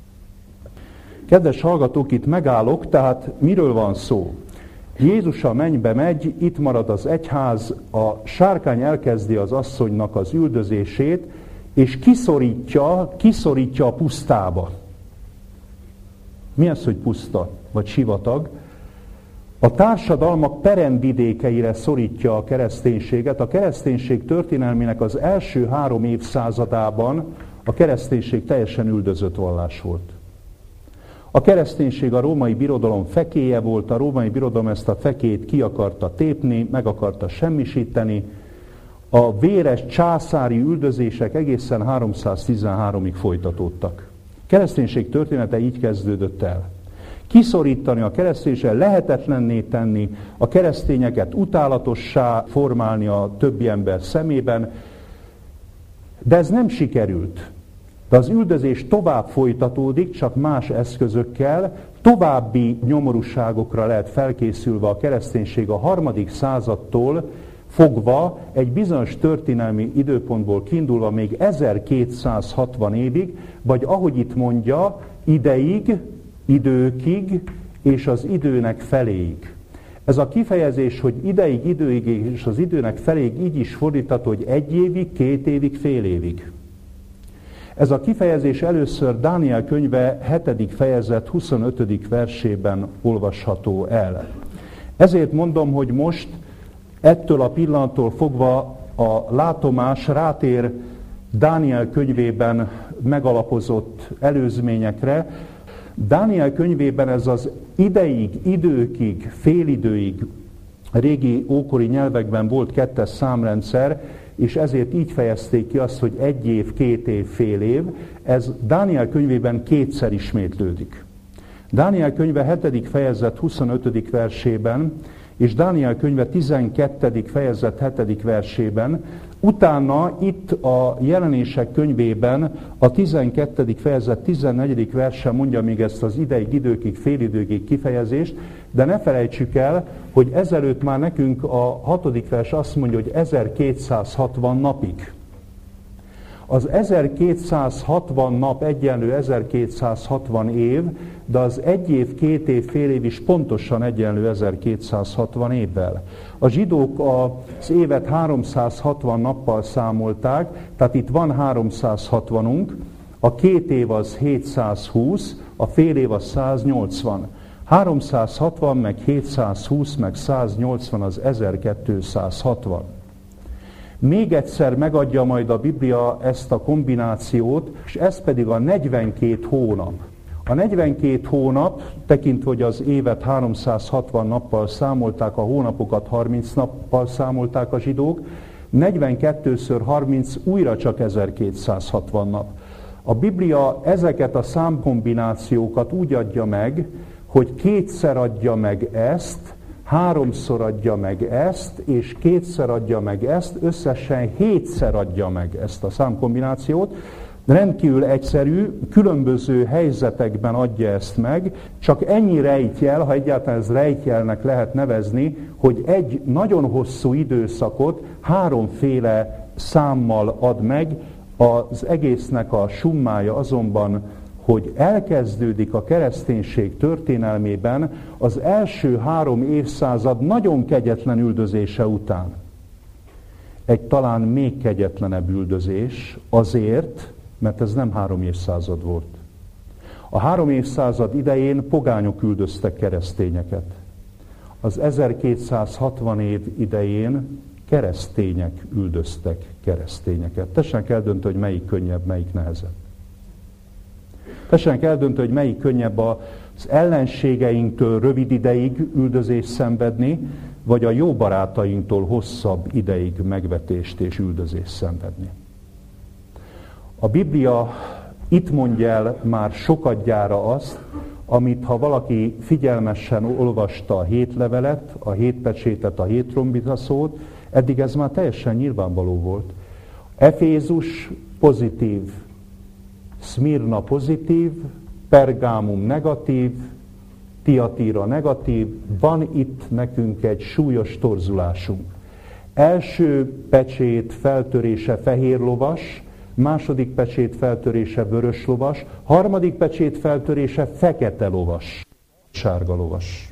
Kedves hallgatók, itt megállok, tehát miről van szó? Jézus a mennybe megy, itt marad az egyház, a sárkány elkezdi az asszonynak az üldözését, és kiszorítja a pusztába. Mi az, hogy puszta, vagy sivatag? A társadalmak peremvidékeire szorítja a kereszténységet. A kereszténység történelmének az első 3 évszázadában a kereszténység teljesen üldözött vallás volt. A kereszténység a római birodalom fekéje volt, a római birodalom ezt a fekét ki akarta tépni, meg akarta semmisíteni. A véres császári üldözések egészen 313-ig folytatódtak. A kereszténység története így kezdődött el. Kiszorítani a kereszténységet, lehetetlenné tenni, a keresztényeket utálatossá formálni a többi ember szemében, de ez nem sikerült. De az üldözés tovább folytatódik, csak más eszközökkel, további nyomorúságokra lehet felkészülve a kereszténység a 3. századtól fogva, egy bizonyos történelmi időpontból kiindulva még 1260 évig, vagy ahogy itt mondja, ideig, időkig és az időnek feléig. Ez a kifejezés, hogy ideig, időig és az időnek feléig így is fordítható, hogy 1 évig, 2 évig, fél évig. Ez a kifejezés először Dániel könyve 7. fejezet 25. versében olvasható el. Ezért mondom, hogy most ettől a pillanattól fogva a látomás rátér Dániel könyvében megalapozott előzményekre. Dániel könyvében ez az időkig, félidőig régi ókori nyelvekben volt 2-es számrendszer, és ezért így fejezték ki azt, hogy 1 év, 2 év, fél év. Ez Dániel könyvében 2-szer ismétlődik. Dániel könyve 7. fejezet 25. versében, és Dániel könyve 12. fejezet 7. versében, utána itt a Jelenések könyvében a 12. fejezet 14. versen mondja még ezt az időkig, félidőkig kifejezést, de ne felejtsük el, hogy ezelőtt már nekünk a 6. vers azt mondja, hogy 1260 napig. Az 1260 nap egyenlő 1260 év, de az 1 év, 2 év, fél év is pontosan egyenlő 1260 évvel. A zsidók az évet 360 nappal számolták, tehát itt van 360-unk, a 2 év az 720, a fél év az 180. 360, meg 720, meg 180 az 1260. Még egyszer megadja majd a Biblia ezt a kombinációt, és ez pedig a 42 hónap. A 42 hónap, tekintve, hogy az évet 360 nappal számolták, a hónapokat 30 nappal számolták a zsidók, 42x30 újra csak 1260 nap. A Biblia ezeket a számkombinációkat úgy adja meg, hogy 2-szer adja meg ezt, 3-szor adja meg ezt, és 2-szer adja meg ezt, összesen 7-szer adja meg ezt a számkombinációt. Rendkívül egyszerű, különböző helyzetekben adja ezt meg, csak ennyi rejtjel, ha egyáltalán ez rejtjelnek lehet nevezni, hogy egy nagyon hosszú időszakot 3 számmal ad meg, az egésznek a summája azonban, hogy elkezdődik a kereszténység történelmében az első 3 évszázad nagyon kegyetlen üldözése után. Egy talán még kegyetlenebb üldözés azért, mert ez nem 3 évszázad volt. A 3 évszázad idején pogányok üldöztek keresztényeket. Az 1260 év idején keresztények üldöztek keresztényeket. Tessenek eldönteni, hogy melyik könnyebb, melyik nehezebb. Tessenek eldönteni, hogy melyik könnyebb az ellenségeinktől rövid ideig üldözést szenvedni, vagy a jó barátainktól hosszabb ideig megvetést és üldözést szenvedni. A Biblia itt mondja el már sokadjára azt, amit ha valaki figyelmesen olvasta a 7 levelet, a 7 pecsétet, a 7 trombitaszót, eddig ez már teljesen nyilvánvaló volt. Efézus pozitív, Szmirna pozitív, Pergámum negatív, Tiatira negatív, van itt nekünk egy súlyos torzulásunk. Első pecsét feltörése fehér lovas, második pecsét feltörése vörös lovas, harmadik pecsét feltörése fekete lovas, sárga lovas.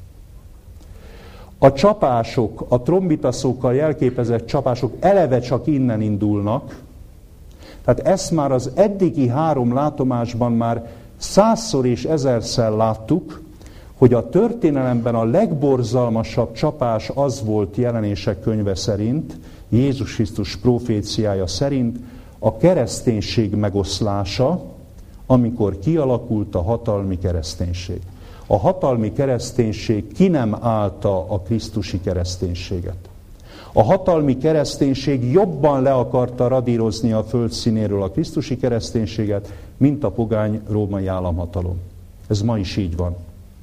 A csapások, a trombitaszókkal jelképezett csapások eleve csak innen indulnak, tehát ezt már az eddigi 3 látomásban már 100-szor és 1000-szer láttuk, hogy a történelemben a legborzalmasabb csapás az volt Jelenések könyve szerint, Jézus Krisztus proféciája szerint, a kereszténység megoszlása, amikor kialakult a hatalmi kereszténység. A hatalmi kereszténység ki nem állta a krisztusi kereszténységet. A hatalmi kereszténység jobban le akarta radírozni a föld színéről a krisztusi kereszténységet, mint a pogány római államhatalom. Ez ma is így van.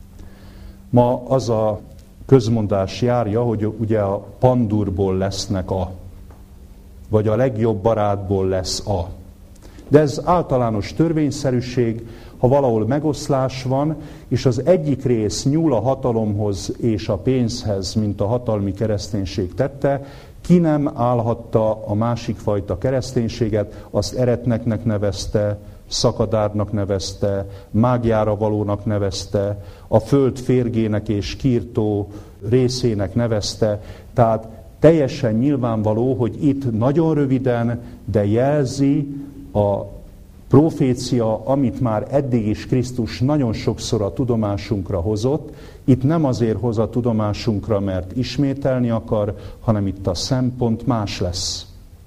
Ma az a közmondás járja, hogy ugye a pandurból lesznek vagy a legjobb barátból lesz De ez általános törvényszerűség, ha valahol megoszlás van, és az egyik rész nyúl a hatalomhoz és a pénzhez, mint a hatalmi kereszténység tette, ki nem állhatta a másik fajta kereszténységet, azt eretneknek nevezte, szakadárnak nevezte, mágiára valónak nevezte, a föld férgének és kirtó részének nevezte, tehát teljesen nyilvánvaló, hogy itt nagyon röviden, de jelzi a profécia, amit már eddig is Krisztus nagyon sokszor a tudomásunkra hozott. Itt nem azért hoz a tudomásunkra, mert ismételni akar, hanem itt a szempont más lesz.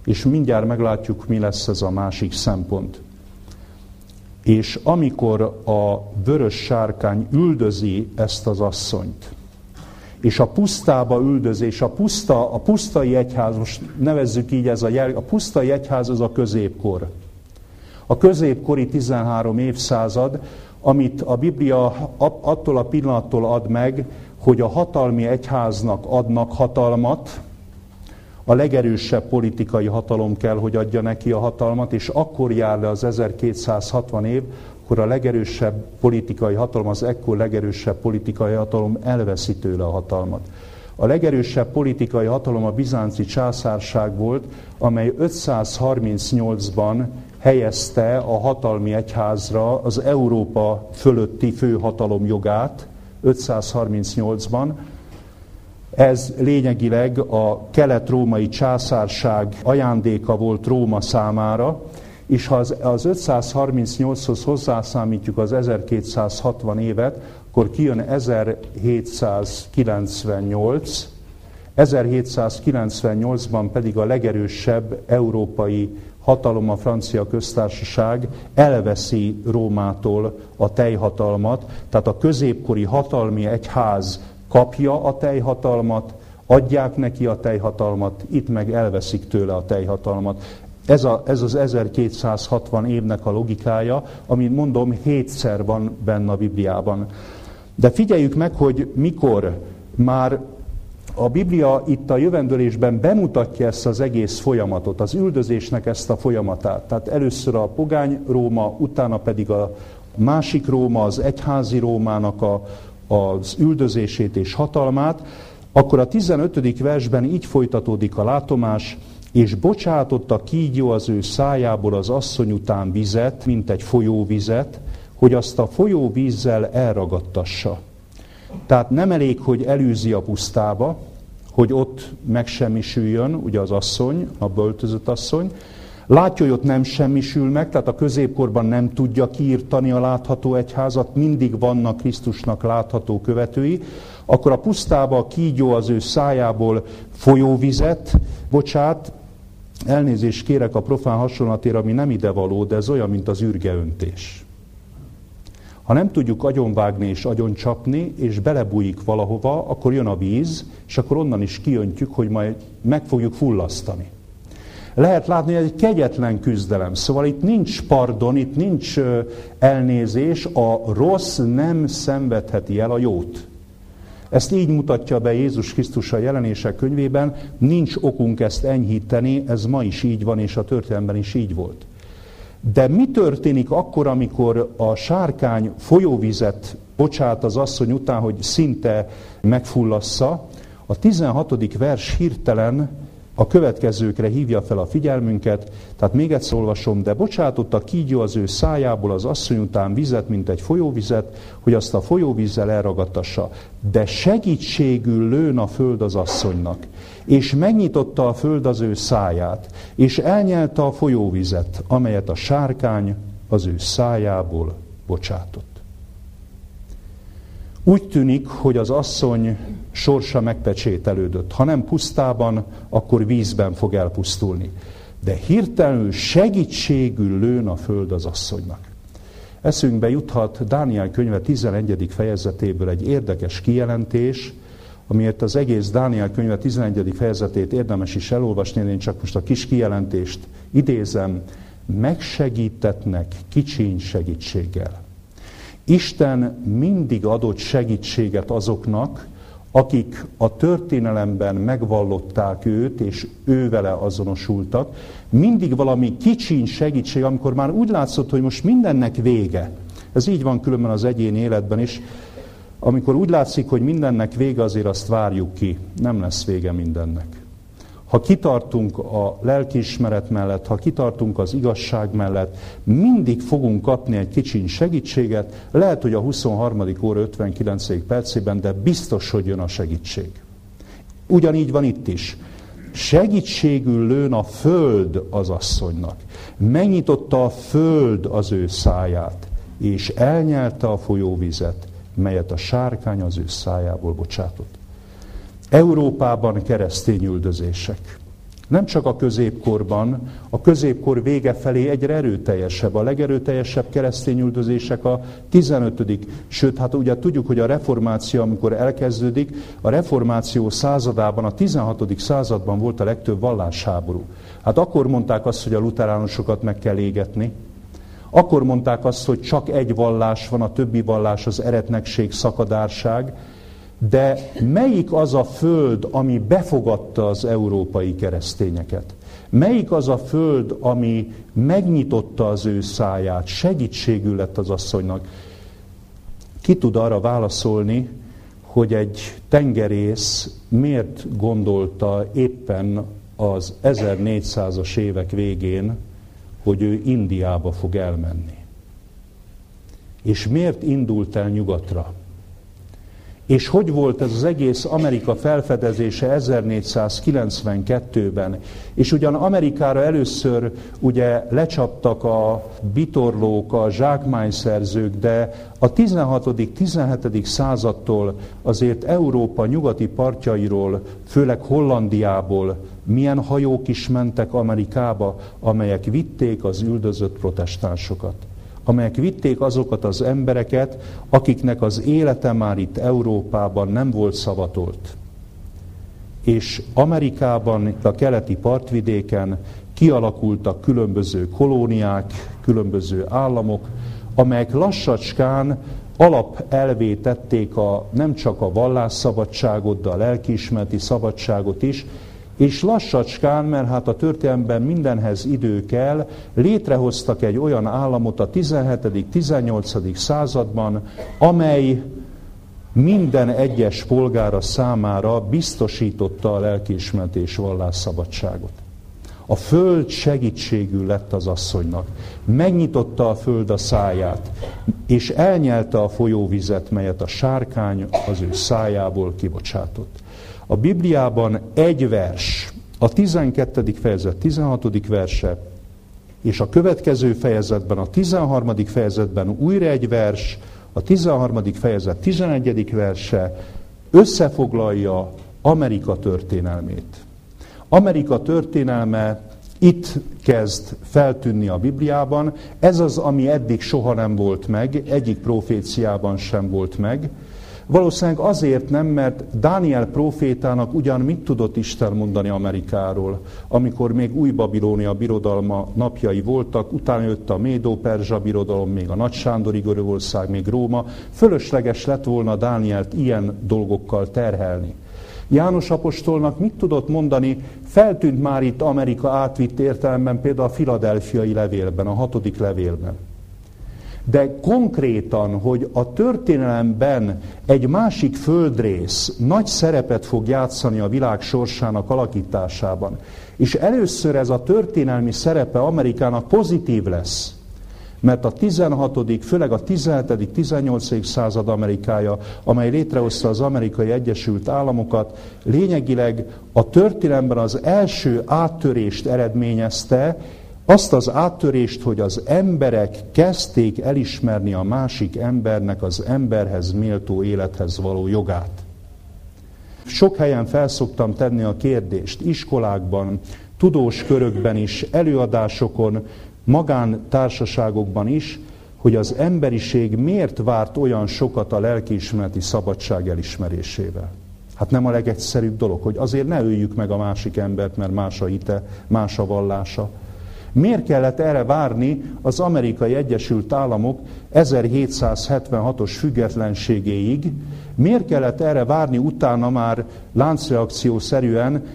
És mindjárt meglátjuk, mi lesz ez a másik szempont. És amikor a vörös sárkány üldözi ezt az asszonyt, és a pusztába üldözés, a pusztai egyház, most nevezzük így a pusztai egyház az a középkor. A középkori 13 évszázad, amit a Biblia attól a pillanattól ad meg, hogy a hatalmi egyháznak adnak hatalmat, a legerősebb politikai hatalom kell, hogy adja neki a hatalmat, és akkor jár le az 1260 év, akkor a legerősebb politikai hatalom, az ekkor legerősebb politikai hatalom elveszi tőle a hatalmat. A legerősebb politikai hatalom a bizánci császárság volt, amely 538-ban helyezte a hatalmi egyházra az Európa fölötti főhatalom jogát, 538-ban. Ez lényegileg a kelet-római császárság ajándéka volt Róma számára, és ha az 538-hoz hozzászámítjuk az 1260 évet, akkor kijön 1798. 1798-ban pedig a legerősebb európai hatalom, a francia köztársaság elveszi Rómától a teljhatalmat, tehát a középkori hatalmi egyház kapja a teljhatalmat, adják neki a teljhatalmat, itt meg elveszik tőle a teljhatalmat. Ez az 1260 évnek a logikája, amit mondom, 7-szer van benne a Bibliában. De figyeljük meg, hogy mikor már a Biblia itt a jövendőlésben bemutatja ezt az egész folyamatot, az üldözésnek ezt a folyamatát. Tehát először a pogány Róma, utána pedig a másik Róma, az egyházi Rómának az üldözését és hatalmát, akkor a 15. versben így folytatódik a látomás, és bocsátott a kígyó az ő szájából az asszony után vizet, mint egy folyóvizet, hogy azt a folyóvízzel elragadtassa. Tehát nem elég, hogy elűzi a pusztába, hogy ott megsemmisüljön, ugye az asszony, a beöltözött asszony. Látja, hogy ott nem semmisül meg, tehát a középkorban nem tudja kiirtani a látható egyházat, mindig vannak Krisztusnak látható követői, akkor a pusztába a kígyó az ő szájából folyóvizet bocsát. Elnézést kérek a profán hasonlatért, ami nem idevaló, de ez olyan, mint az ürgeöntés. Ha nem tudjuk agyonvágni és agyoncsapni, és belebújik valahova, akkor jön a víz, és akkor onnan is kiöntjük, hogy majd meg fogjuk fullasztani. Lehet látni, hogy egy kegyetlen küzdelem. Szóval itt nincs pardon, itt nincs elnézés, a rossz nem szenvedheti el a jót. Ezt így mutatja be Jézus Krisztus a Jelenések könyvében, nincs okunk ezt enyhíteni, ez ma is így van, és a történelemben is így volt. De mi történik akkor, amikor a sárkány folyóvizet bocsát az asszony után, hogy szinte megfullassza? A 16. vers hirtelen a következőkre hívja fel a figyelmünket, tehát még egyszer olvasom, de bocsátott a kígyó az ő szájából az asszony után vizet, mint egy folyóvizet, hogy azt a folyóvízzel elragadtassa. De segítségül lőn a föld az asszonynak, és megnyitotta a föld az ő száját, és elnyelte a folyóvizet, amelyet a sárkány az ő szájából bocsátott. Úgy tűnik, hogy az asszony sorsa megpecsételődött. Ha nem pusztában, akkor vízben fog elpusztulni. De hirtelenül segítségül lőn a föld az asszonynak. Eszünkbe juthat Dániel könyve 11. fejezetéből egy érdekes kijelentés, amiért az egész Dániel könyve 11. fejezetét érdemes is elolvasni, én csak most a kis kijelentést idézem, megsegítetnek kicsiny segítséggel. Isten mindig adott segítséget azoknak, akik a történelemben megvallották őt, és ő vele azonosultak. Mindig valami kicsiny segítség, amikor már úgy látszott, hogy most mindennek vége. Ez így van különben az egyéni életben is. Amikor úgy látszik, hogy mindennek vége, azért azt várjuk ki. Nem lesz vége mindennek. Ha kitartunk a lelkiismeret mellett, ha kitartunk az igazság mellett, mindig fogunk kapni egy kicsiny segítséget, lehet, hogy a 23. óra 59. percében, de biztos, hogy jön a segítség. Ugyanígy van itt is. Segítségül lőn a föld az asszonynak. Megnyitotta a föld az ő száját, és elnyelte a folyóvizet, melyet a sárkány az ő szájából bocsátott. Európában keresztény üldözések. Nem csak a középkorban, a középkor vége felé egyre erőteljesebb. A legerőteljesebb keresztény üldözések a 15. Sőt, hát ugye tudjuk, hogy a reformáció, amikor elkezdődik, a reformáció századában, a 16. században volt a legtöbb vallásháború. Hát akkor mondták azt, hogy a luteránusokat meg kell égetni. Akkor mondták azt, hogy csak egy vallás van, a többi vallás az eretnekség, szakadárság. De melyik az a föld, ami befogadta az európai keresztényeket? Melyik az a föld, ami megnyitotta az ő száját, segítségül lett az asszonynak? Ki tud arra válaszolni, hogy egy tengerész miért gondolta éppen az 1400-as évek végén, hogy ő Indiába fog elmenni? És miért indult el nyugatra? És hogy volt ez az egész Amerika felfedezése 1492-ben? És ugyan Amerikára először ugye lecsaptak a bitorlók, a zsákmányszerzők, de a 16.-17. századtól azért Európa nyugati partjairól, főleg Hollandiából milyen hajók is mentek Amerikába, amelyek vitték az üldözött protestánsokat. Amelyek vitték azokat az embereket, akiknek az élete már itt Európában nem volt szavatolt. És Amerikában, a keleti partvidéken kialakultak különböző kolóniák, különböző államok, amelyek lassacskán alapelvé tették nem csak a vallásszabadságot, de a lelkiismereti szabadságot is, és lassacskán, mert hát a történelemben mindenhez idő kell, létrehoztak egy olyan államot a 17.-18. században, amely minden egyes polgára számára biztosította a lelkiismeret és vallásszabadságot. A föld segítségül lett az asszonynak. Megnyitotta a föld a száját, és elnyelte a folyóvizet, melyet a sárkány az ő szájából kibocsátott. A Bibliában egy vers, a 12. fejezet 16. verse, és a következő fejezetben, a 13. fejezetben újra egy vers, a 13. fejezet 11. verse összefoglalja Amerika történelmét. Amerika történelme itt kezd feltűnni a Bibliában. Ez az, ami eddig soha nem volt meg, egyik proféciában sem volt meg. Valószínűleg azért nem, mert Dániel prófétának ugyan mit tudott Isten mondani Amerikáról, amikor még Új-Babilónia birodalma napjai voltak, utána jött a Médó-Perzsa birodalom, még a Nagy-Sándori Görögország, még Róma. Fölösleges lett volna Dánielt ilyen dolgokkal terhelni. János apostolnak mit tudott mondani? Feltűnt már itt Amerika átvitt értelemben, például a Philadelphiai levélben, a 6. levélben. De konkrétan, hogy a történelemben egy másik földrész nagy szerepet fog játszani a világ sorsának alakításában, és először ez a történelmi szerepe Amerikának pozitív lesz, mert a 16., főleg a 17., 18. század Amerikája, amely létrehozta az Amerikai Egyesült Államokat, lényegileg a történelemben az első áttörést eredményezte, azt az áttörést, hogy az emberek kezdték elismerni a másik embernek az emberhez méltó élethez való jogát. Sok helyen felszoktam tenni a kérdést, iskolákban, tudós körökben is, előadásokon, magántársaságokban is, hogy az emberiség miért várt olyan sokat a lelkiismereti szabadság elismerésével. Hát nem a legegyszerűbb dolog, hogy azért ne öljük meg a másik embert, mert más a hite, más a vallása. Miért kellett erre várni az Amerikai Egyesült Államok 1776-os függetlenségéig? Miért kellett erre várni utána már láncreakciószerűen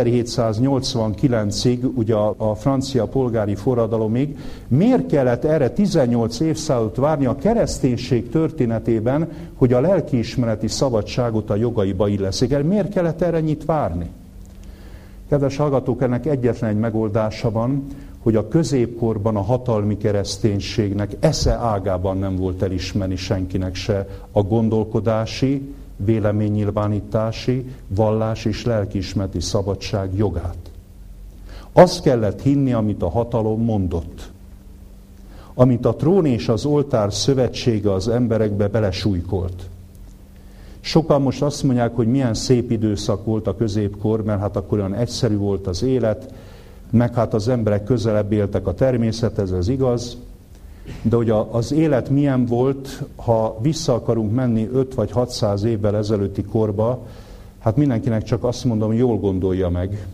1789-ig, ugye a francia polgári forradalomig? Miért kellett erre 18 évszázadot várni a kereszténység történetében, hogy a lelkiismereti szabadságot a jogaiba illeszik el? Miért kellett erre ennyit várni? Kedves hallgatók, ennek egyetlen egy megoldása van, hogy a középkorban a hatalmi kereszténységnek esze ágában nem volt elismerni senkinek se a gondolkodási, véleménynyilvánítási, vallás és lelkiismereti szabadság jogát. Azt kellett hinni, amit a hatalom mondott. Amit a trón és az oltár szövetsége az emberekbe belesújkolt. Sokan most azt mondják, hogy milyen szép időszak volt a középkor, mert hát akkor olyan egyszerű volt az élet, meg hát az emberek közelebb éltek a természethez, ez igaz. De hogy az élet milyen volt, ha vissza akarunk menni 5 vagy 600 évvel ezelőtti korba, hát mindenkinek csak azt mondom, jól gondolja meg.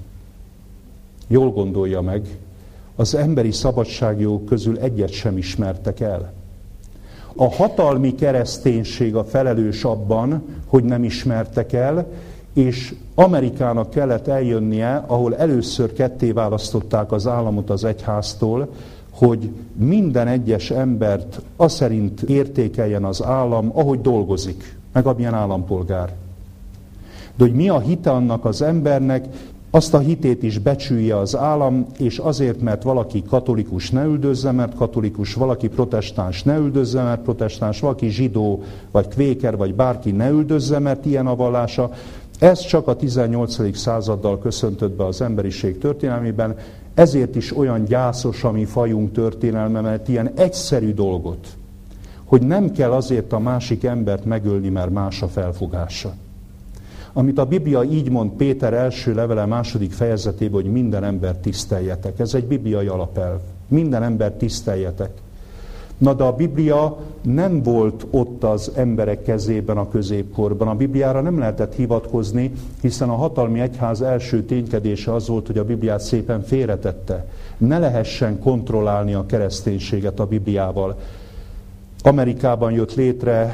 Jól gondolja meg. Az emberi szabadságjogok közül egyet sem ismertek el. A hatalmi kereszténység a felelős abban, hogy nem ismertek el, és Amerikának kellett eljönnie, ahol először ketté választották az államot az egyháztól, hogy minden egyes embert aszerint értékeljen az állam, ahogy dolgozik, meg amilyen állampolgár. De hogy mi a hite annak az embernek, azt a hitét is becsülje az állam, és azért, mert valaki katolikus ne üldözze, mert katolikus, valaki protestáns ne üldözze, mert protestáns, valaki zsidó, vagy kvéker, vagy bárki ne üldözze, mert ilyen a vallása. Ez csak a 18. századdal köszöntött be az emberiség történelmében, ezért is olyan gyászos a mi fajunk történelme, mert ilyen egyszerű dolgot, hogy nem kell azért a másik embert megölni, mert más a felfogása. Amit a Biblia így mond Péter első levele második fejezetében, hogy minden embert tiszteljetek. Ez egy bibliai alapelv. Minden embert tiszteljetek. Na de a Biblia nem volt ott az emberek kezében a középkorban. A Bibliára nem lehetett hivatkozni, hiszen a hatalmi egyház első ténykedése az volt, hogy a Bibliát szépen félretette. Ne lehessen kontrollálni a kereszténységet a Bibliával. Amerikában jött létre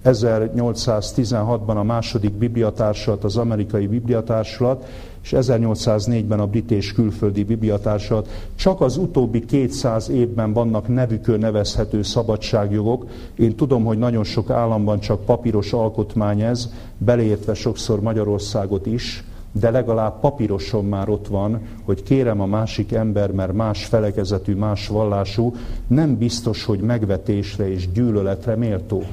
1816-ban a második bibliatársulat, az amerikai bibliatársulat, és 1804-ben a brit és külföldi bibliatársulat. Csak az utóbbi 200 évben vannak nevükön nevezhető szabadságjogok. Én tudom, hogy nagyon sok államban csak papíros alkotmány ez, beleértve sokszor Magyarországot is, de legalább papíroson már ott van, hogy kérem a másik ember, mert más felekezetű, más vallású, nem biztos, hogy megvetésre és gyűlöletre méltó.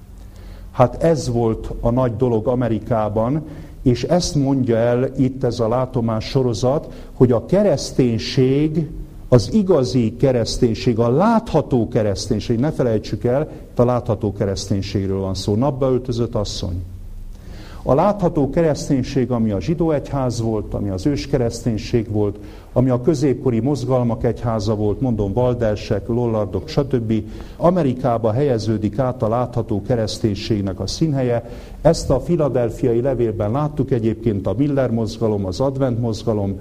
Hát ez volt a nagy dolog Amerikában, és ezt mondja el itt ez a látomás sorozat, hogy a kereszténység, az igazi kereszténység, a látható kereszténység, ne felejtsük el, itt a látható kereszténységről van szó, napba öltözött asszony. A látható kereszténység, ami a zsidó egyház volt, ami az őskereszténység volt, ami a középkori mozgalmak egyháza volt, mondom, Waldersek, Lollardok, stb. Amerikába helyeződik át a látható kereszténységnek a színhelye. Ezt a philadelphiai levélben láttuk egyébként, a Miller mozgalom, az Advent mozgalom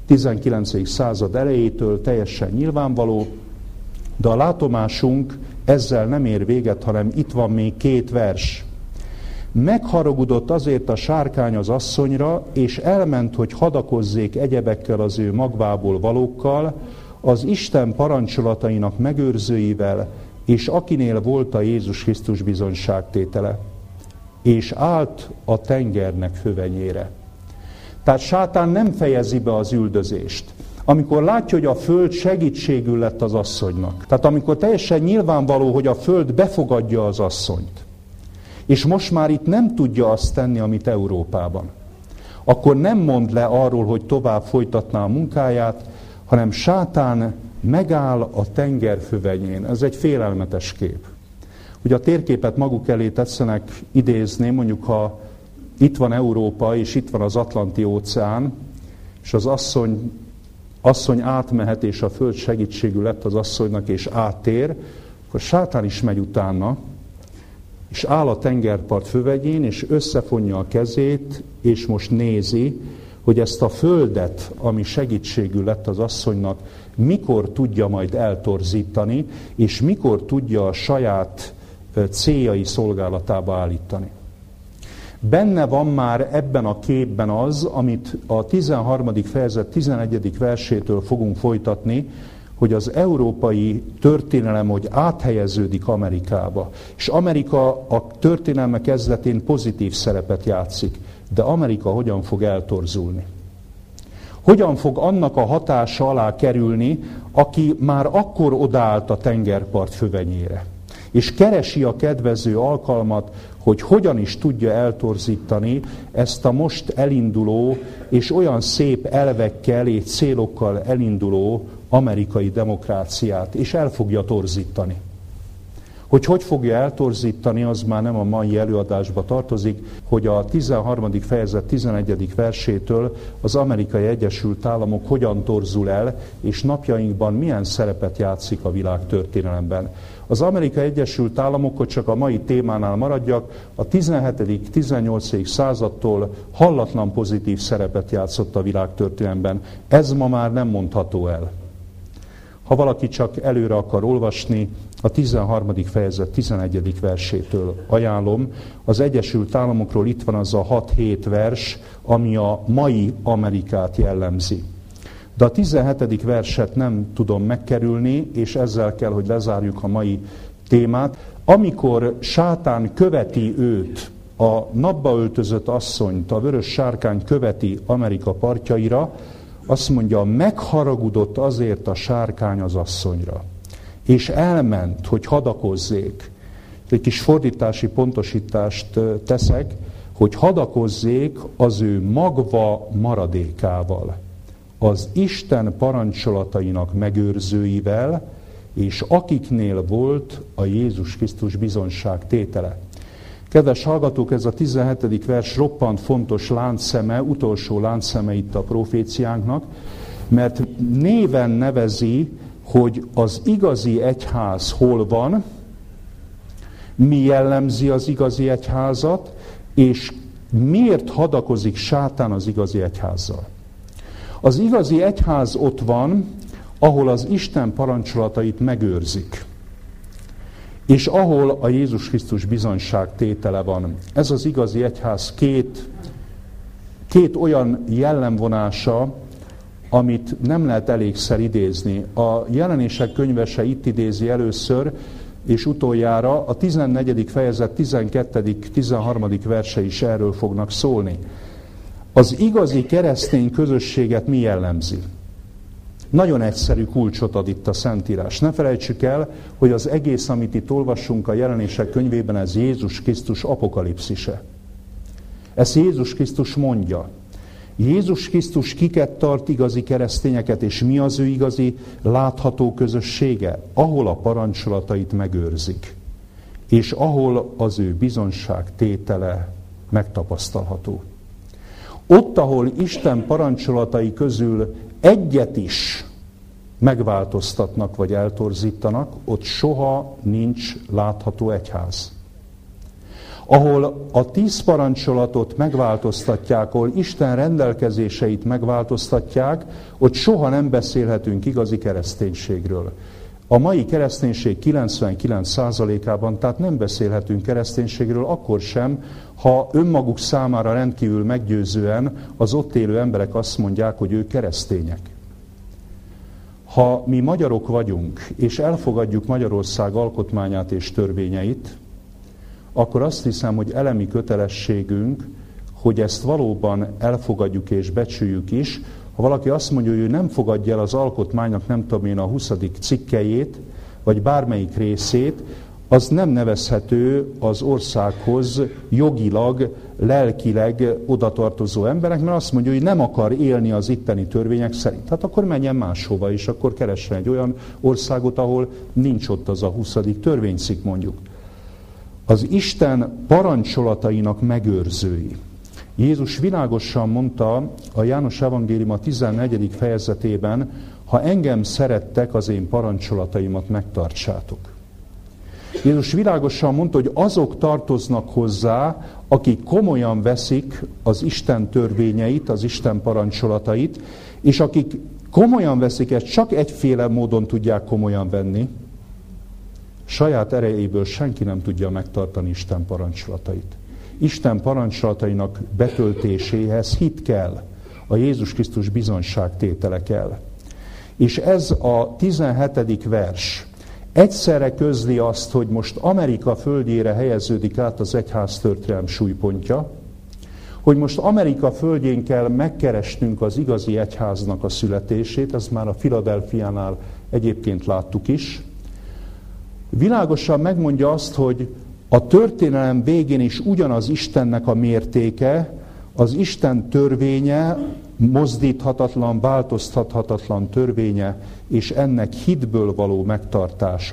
19. század elejétől teljesen nyilvánvaló, de a látomásunk ezzel nem ér véget, hanem itt van még 2 vers. Megharagudott azért a sárkány az asszonyra, és elment, hogy hadakozzék egyebekkel az ő magvából valókkal, az Isten parancsolatainak megőrzőivel, és akinél volt a Jézus Krisztus bizonyságtétele. És állt a tengernek hövenyére. Tehát sátán nem fejezi be az üldözést. Amikor látja, hogy a föld segítségül lett az asszonynak. Tehát amikor teljesen nyilvánvaló, hogy a föld befogadja az asszonyt, és most már itt nem tudja azt tenni, amit Európában, akkor nem mond le arról, hogy tovább folytatná a munkáját, hanem sátán megáll a tenger hövenyén. Ez egy félelmetes kép. Ugye a térképet maguk elé tetszenek idézni, mondjuk ha itt van Európa, és itt van az Atlanti-óceán, és az asszony átmehet, és a föld segítségül lett az asszonynak, és áttér, akkor sátán is megy utána, és áll a tengerpart fövegyén, és összefonja a kezét, és most nézi, hogy ezt a földet, ami segítségül lett az asszonynak, mikor tudja majd eltorzítani, és mikor tudja a saját céljai szolgálatába állítani. Benne van már ebben a képben az, amit a 13. fejezet 11. versétől fogunk folytatni, hogy az európai történelem, hogy áthelyeződik Amerikába. És Amerika a történelme kezdetén pozitív szerepet játszik. De Amerika hogyan fog eltorzulni? Hogyan fog annak a hatása alá kerülni, aki már akkor odaállt a tengerpart fövenyére? És keresi a kedvező alkalmat, hogy hogyan is tudja eltorzítani ezt a most elinduló és olyan szép elvekkel és célokkal elinduló amerikai demokráciát, és el fogja torzítani. Hogy fogja eltorzítani, az már nem a mai előadásba tartozik, hogy a 13. fejezet 11. versétől az Amerikai Egyesült Államok hogyan torzul el, és napjainkban milyen szerepet játszik a világ történelemben. Az Amerikai Egyesült Államok, hogy csak a mai témánál maradjak, a 17.-18. századtól hallatlan pozitív szerepet játszott a világ történelemben. Ez ma már nem mondható el. Ha valaki csak előre akar olvasni, a 13. fejezet 11. versétől ajánlom. Az Egyesült Államokról itt van az a 6-7 vers, ami a mai Amerikát jellemzi. De a 17. verset nem tudom megkerülni, és ezzel kell, hogy lezárjuk a mai témát. Amikor sátán követi őt, a napba öltözött asszonyt, a vörös sárkány követi Amerika partjaira, azt mondja, megharagudott azért a sárkány az asszonyra. És elment, hogy hadakozzék. Egy kis fordítási pontosítást teszek, hogy hadakozzék az ő magva maradékával, az Isten parancsolatainak megőrzőivel, és akiknél volt a Jézus Krisztus bizonság tétele. Kedves hallgatók, ez a 17. vers roppant fontos láncszeme, utolsó láncszeme itt a proféciánknak, mert néven nevezi, hogy az igazi egyház hol van, mi jellemzi az igazi egyházat, és miért hadakozik sátán az igazi egyházzal. Az igazi egyház ott van, ahol az Isten parancsolatait megőrzik, és ahol a Jézus Krisztus bizonyság tétele van. Ez az igazi egyház két olyan jellemvonása, amit nem lehet elégszer idézni. A Jelenések könyve se itt idézi először, és utoljára a 14. fejezet 12. 13. verse is erről fognak szólni. Az igazi keresztény közösséget mi jellemzi? Nagyon egyszerű kulcsot ad itt a Szentírás. Ne felejtsük el, hogy az egész, amit itt olvassunk a Jelenések könyvében, ez Jézus Krisztus apokalipszise. Ezt Jézus Krisztus mondja. Jézus Krisztus kiket tart igazi keresztényeket, és mi az ő igazi látható közössége? Ahol a parancsolatait megőrzik, és ahol az ő bizonság tétele megtapasztalható. Ott, ahol Isten parancsolatai közül egyet is megváltoztatnak vagy eltorzítanak, ott soha nincs látható egyház. Ahol a 10 parancsolatot megváltoztatják, ahol Isten rendelkezéseit megváltoztatják, ott soha nem beszélhetünk igazi kereszténységről. A mai kereszténység 99%-ában, tehát nem beszélhetünk kereszténységről akkor sem, ha önmaguk számára rendkívül meggyőzően az ott élő emberek azt mondják, hogy ők keresztények. Ha mi magyarok vagyunk, és elfogadjuk Magyarország alkotmányát és törvényeit, akkor azt hiszem, hogy elemi kötelességünk, hogy ezt valóban elfogadjuk és becsüljük is. Ha valaki azt mondja, hogy ő nem fogadja el az alkotmánynak, nem tudom én, a 20. cikkelyét, vagy bármelyik részét, az nem nevezhető az országhoz jogilag, lelkileg odatartozó emberek, mert azt mondja, hogy nem akar élni az itteni törvények szerint. Hát akkor menjen máshova, és akkor keressen egy olyan országot, ahol nincs ott az a 20. törvénycikk mondjuk. Az Isten parancsolatainak megőrzői. Jézus világosan mondta a János Evangélium a 14. fejezetében, ha engem szerettek, az én parancsolataimat megtartsátok. Jézus világosan mondta, hogy azok tartoznak hozzá, akik komolyan veszik az Isten törvényeit, az Isten parancsolatait, és akik komolyan veszik ezt, csak egyféle módon tudják komolyan venni. Saját erejéből senki nem tudja megtartani Isten parancsolatait. Isten parancsolatainak betöltéséhez hit kell, a Jézus Krisztus bizonyságtétele kell. És ez a 17. vers egyszerre közli azt, hogy most Amerika földjére helyeződik át az egyháztörténelem súlypontja, hogy most Amerika földjén kell megkeresnünk az igazi egyháznak a születését, ezt már a Philadelphiánál egyébként láttuk is. Világosan megmondja azt, hogy a történelem végén is ugyanaz Istennek a mértéke, az Isten törvénye, mozdíthatatlan, változtathatatlan törvénye, és ennek hitből való megtartása.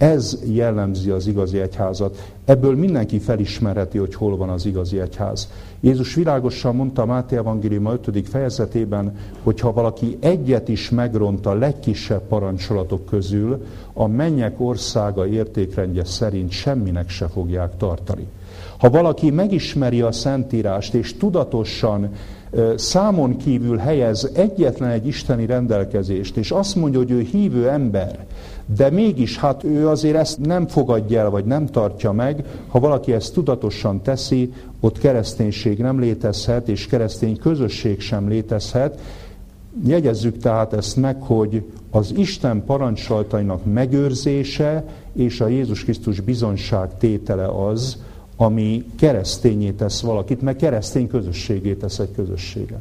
Ez jellemzi az igazi egyházat. Ebből mindenki felismerheti, hogy hol van az igazi egyház. Jézus világosan mondta a Máté evangélium 5. fejezetében, hogy ha valaki egyet is megront a legkisebb parancsolatok közül, a mennyek országa értékrendje szerint semminek se fogják tartani. Ha valaki megismeri a Szentírást, és tudatosan számon kívül helyez egyetlen egy isteni rendelkezést, és azt mondja, hogy ő hívő ember, de mégis hát ő azért ezt nem fogadja el, vagy nem tartja meg, ha valaki ezt tudatosan teszi, ott kereszténység nem létezhet, és keresztény közösség sem létezhet. Jegyezzük tehát ezt meg, hogy az Isten parancsolatainak megőrzése és a Jézus Krisztus bizonyság tétele az, ami keresztényé tesz valakit, meg keresztény közösségé tesz egy közösséget.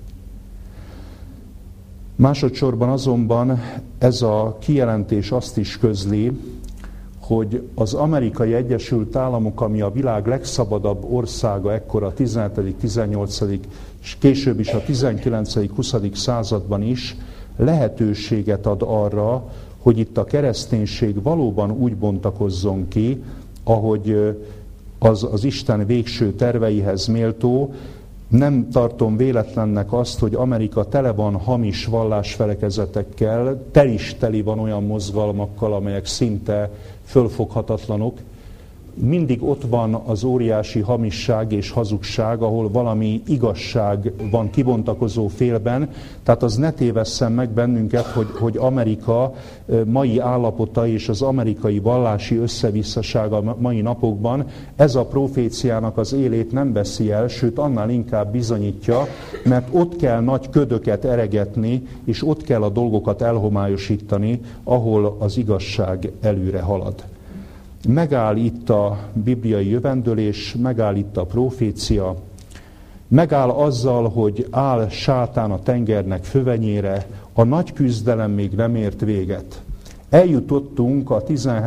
Másodszorban azonban ez a kijelentés azt is közli, hogy az Amerikai Egyesült Államok, ami a világ legszabadabb országa ekkor a 17., 18. és később is a 19., 20. században is lehetőséget ad arra, hogy itt a kereszténység valóban úgy bontakozzon ki, ahogy az Isten végső terveihez méltó. Nem tartom véletlennek azt, hogy Amerika tele van hamis vallásfelekezetekkel, teli van olyan mozgalmakkal, amelyek szinte fölfoghatatlanok. Mindig ott van az óriási hamisság és hazugság, ahol valami igazság van kibontakozó félben. Tehát az ne tévesszen meg bennünket, hogy Amerika mai állapota és az amerikai vallási összevisszasága mai napokban ez a proféciának az élét nem veszi el, sőt annál inkább bizonyítja, mert ott kell nagy ködöket eregetni, és ott kell a dolgokat elhomályosítani, ahol az igazság előre halad. Megáll itt a bibliai jövendőlés, megáll itt a profécia, megáll azzal, hogy áll sátán a tengernek fövenyére, a nagy küzdelem még nem ért véget. Eljutottunk a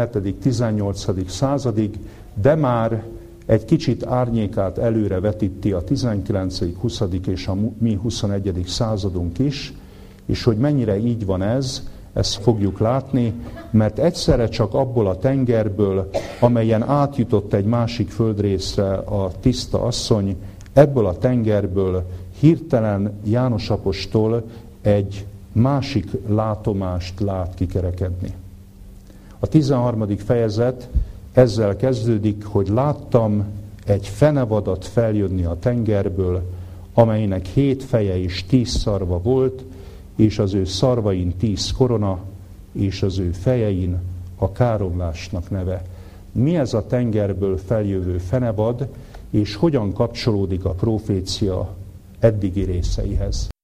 17.-18. századig, de már egy kicsit árnyékát előre vetíti a 19., 20. és a mi 21. századunk is, és hogy mennyire így van ez, ezt fogjuk látni, mert egyszerre csak abból a tengerből, amelyen átjutott egy másik földrészre a tiszta asszony, ebből a tengerből hirtelen János apostol egy másik látomást lát kikerekedni. A 13. fejezet ezzel kezdődik, hogy láttam egy fenevadat feljönni a tengerből, amelynek 7 feje és 10 szarva volt, és az ő szarvain 10 korona, és az ő fejein a káromlásnak neve. Mi ez a tengerből feljövő fenevad, és hogyan kapcsolódik a profécia eddigi részeihez?